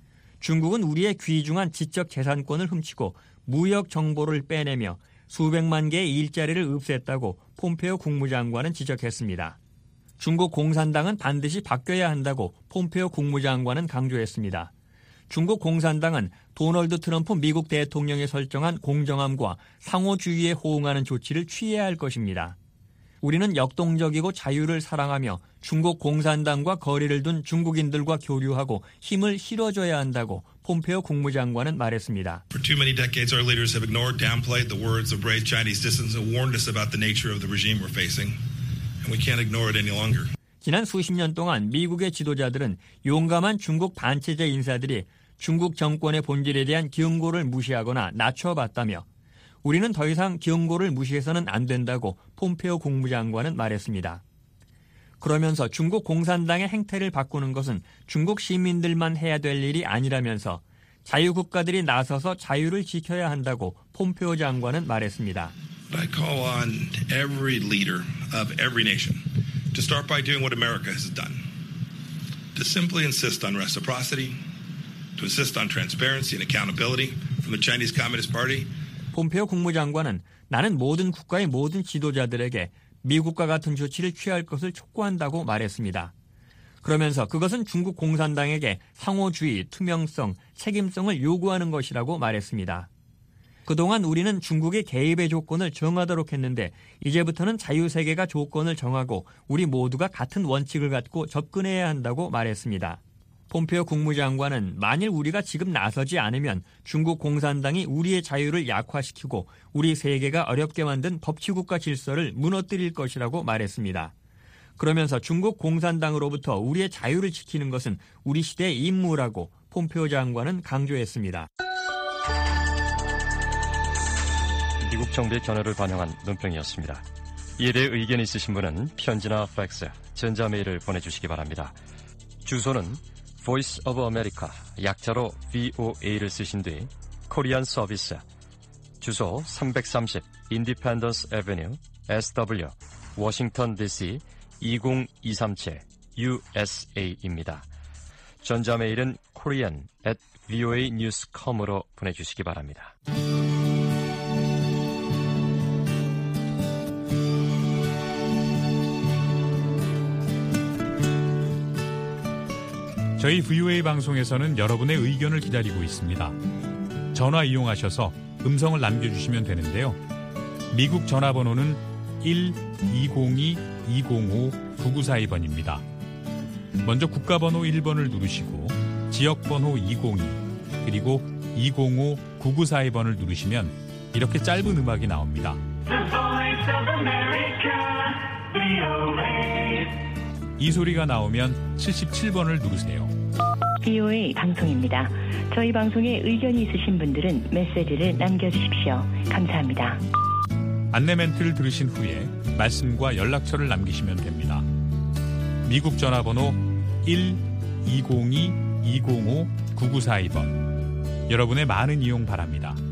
중국은 우리의 귀중한 지적 재산권을 훔치고 무역 정보를 빼내며 수백만 개의 일자리를 없앴다고 폼페오 국무장관은 지적했습니다. 중국 공산당은 반드시 바뀌어야 한다고 폼페오 국무장관은 강조했습니다. 중국 공산당은 도널드 트럼프 미국 대통령이 설정한 공정함과 상호주의에 호응하는 조치를 취해야 할 것입니다. 우리는 역동적이고 자유를 사랑하며 중국 공산당과 거리를 둔 중국인들과 교류하고 힘을 실어줘야 한다고 폼페오 국무장관은 말했습니다. For too many decades, our leaders have ignored, downplayed the words of brave Chinese dissidents and warned us about the nature of the regime we're facing, and we can't ignore it any longer. 지난 수십 년 동안 미국의 지도자들은 용감한 중국 반체제 인사들이 중국 정권의 본질에 대한 경고를 무시하거나 낮춰봤다며 우리는 더 이상 경고를 무시해서는 안 된다고 폼페오 국무장관은 말했습니다. 그러면서 중국 공산당의 행태를 바꾸는 것은 중국 시민들만 해야 될 일이 아니라면서 자유국가들이 나서서 자유를 지켜야 한다고 폼페오 장관은 말했습니다. I call on every leader of every nation to start by doing what America has done. To simply insist on reciprocity, to insist on transparency and accountability from the Chinese Communist Party. 폼페오 국무장관은 나는 모든 국가의 모든 지도자들에게 미국과 같은 조치를 취할 것을 촉구한다고 말했습니다. 그러면서 그것은 중국 공산당에게 상호주의, 투명성, 책임성을 요구하는 것이라고 말했습니다. 그동안 우리는 중국의 개입의 조건을 정하도록 했는데 이제부터는 자유세계가 조건을 정하고 우리 모두가 같은 원칙을 갖고 접근해야 한다고 말했습니다. 폼페오 국무장관은 만일 우리가 지금 나서지 않으면 중국 공산당이 우리의 자유를 약화시키고 우리 세계가 어렵게 만든 법치국가 질서를 무너뜨릴 것이라고 말했습니다. 그러면서 중국 공산당으로부터 우리의 자유를 지키는 것은 우리 시대의 임무라고 폼페오 장관은 강조했습니다. 미국 정부의 견해를 반영한 논평이었습니다. 이에 대해 의견이 있으신 분은 편지나 팩스, 전자메일을 보내주시기 바랍니다. 주소는 Voice of America, 약자로 브이오에이를 쓰신 뒤 코리안 서비스, 주소 삼백삼십 Independence Avenue, 에스더블유, 워싱턴 디씨 이공이삼칠 유에스에이입니다. 전자메일은 korean at voa news dot com으로 보내주시기 바랍니다. 저희 브이오에이 방송에서는 여러분의 의견을 기다리고 있습니다. 전화 이용하셔서 음성을 남겨주시면 되는데요. 미국 전화번호는 일 이공이 이공오 구구사이 번입니다. 먼저 국가번호 일 번을 누르시고 지역번호 이공이 그리고 이공오 구구사이 번을 누르시면 이렇게 짧은 음악이 나옵니다. 이 소리가 나오면 칠십칠 번을 누르세요. 브이오에이 방송입니다. 저희 방송에 의견이 있으신 분들은 메시지를 남겨주십시오. 감사합니다. 안내 멘트를 들으신 후에 말씀과 연락처를 남기시면 됩니다. 미국 전화번호 일 이공이 이공오 구구사이 번. 여러분의 많은 이용 바랍니다.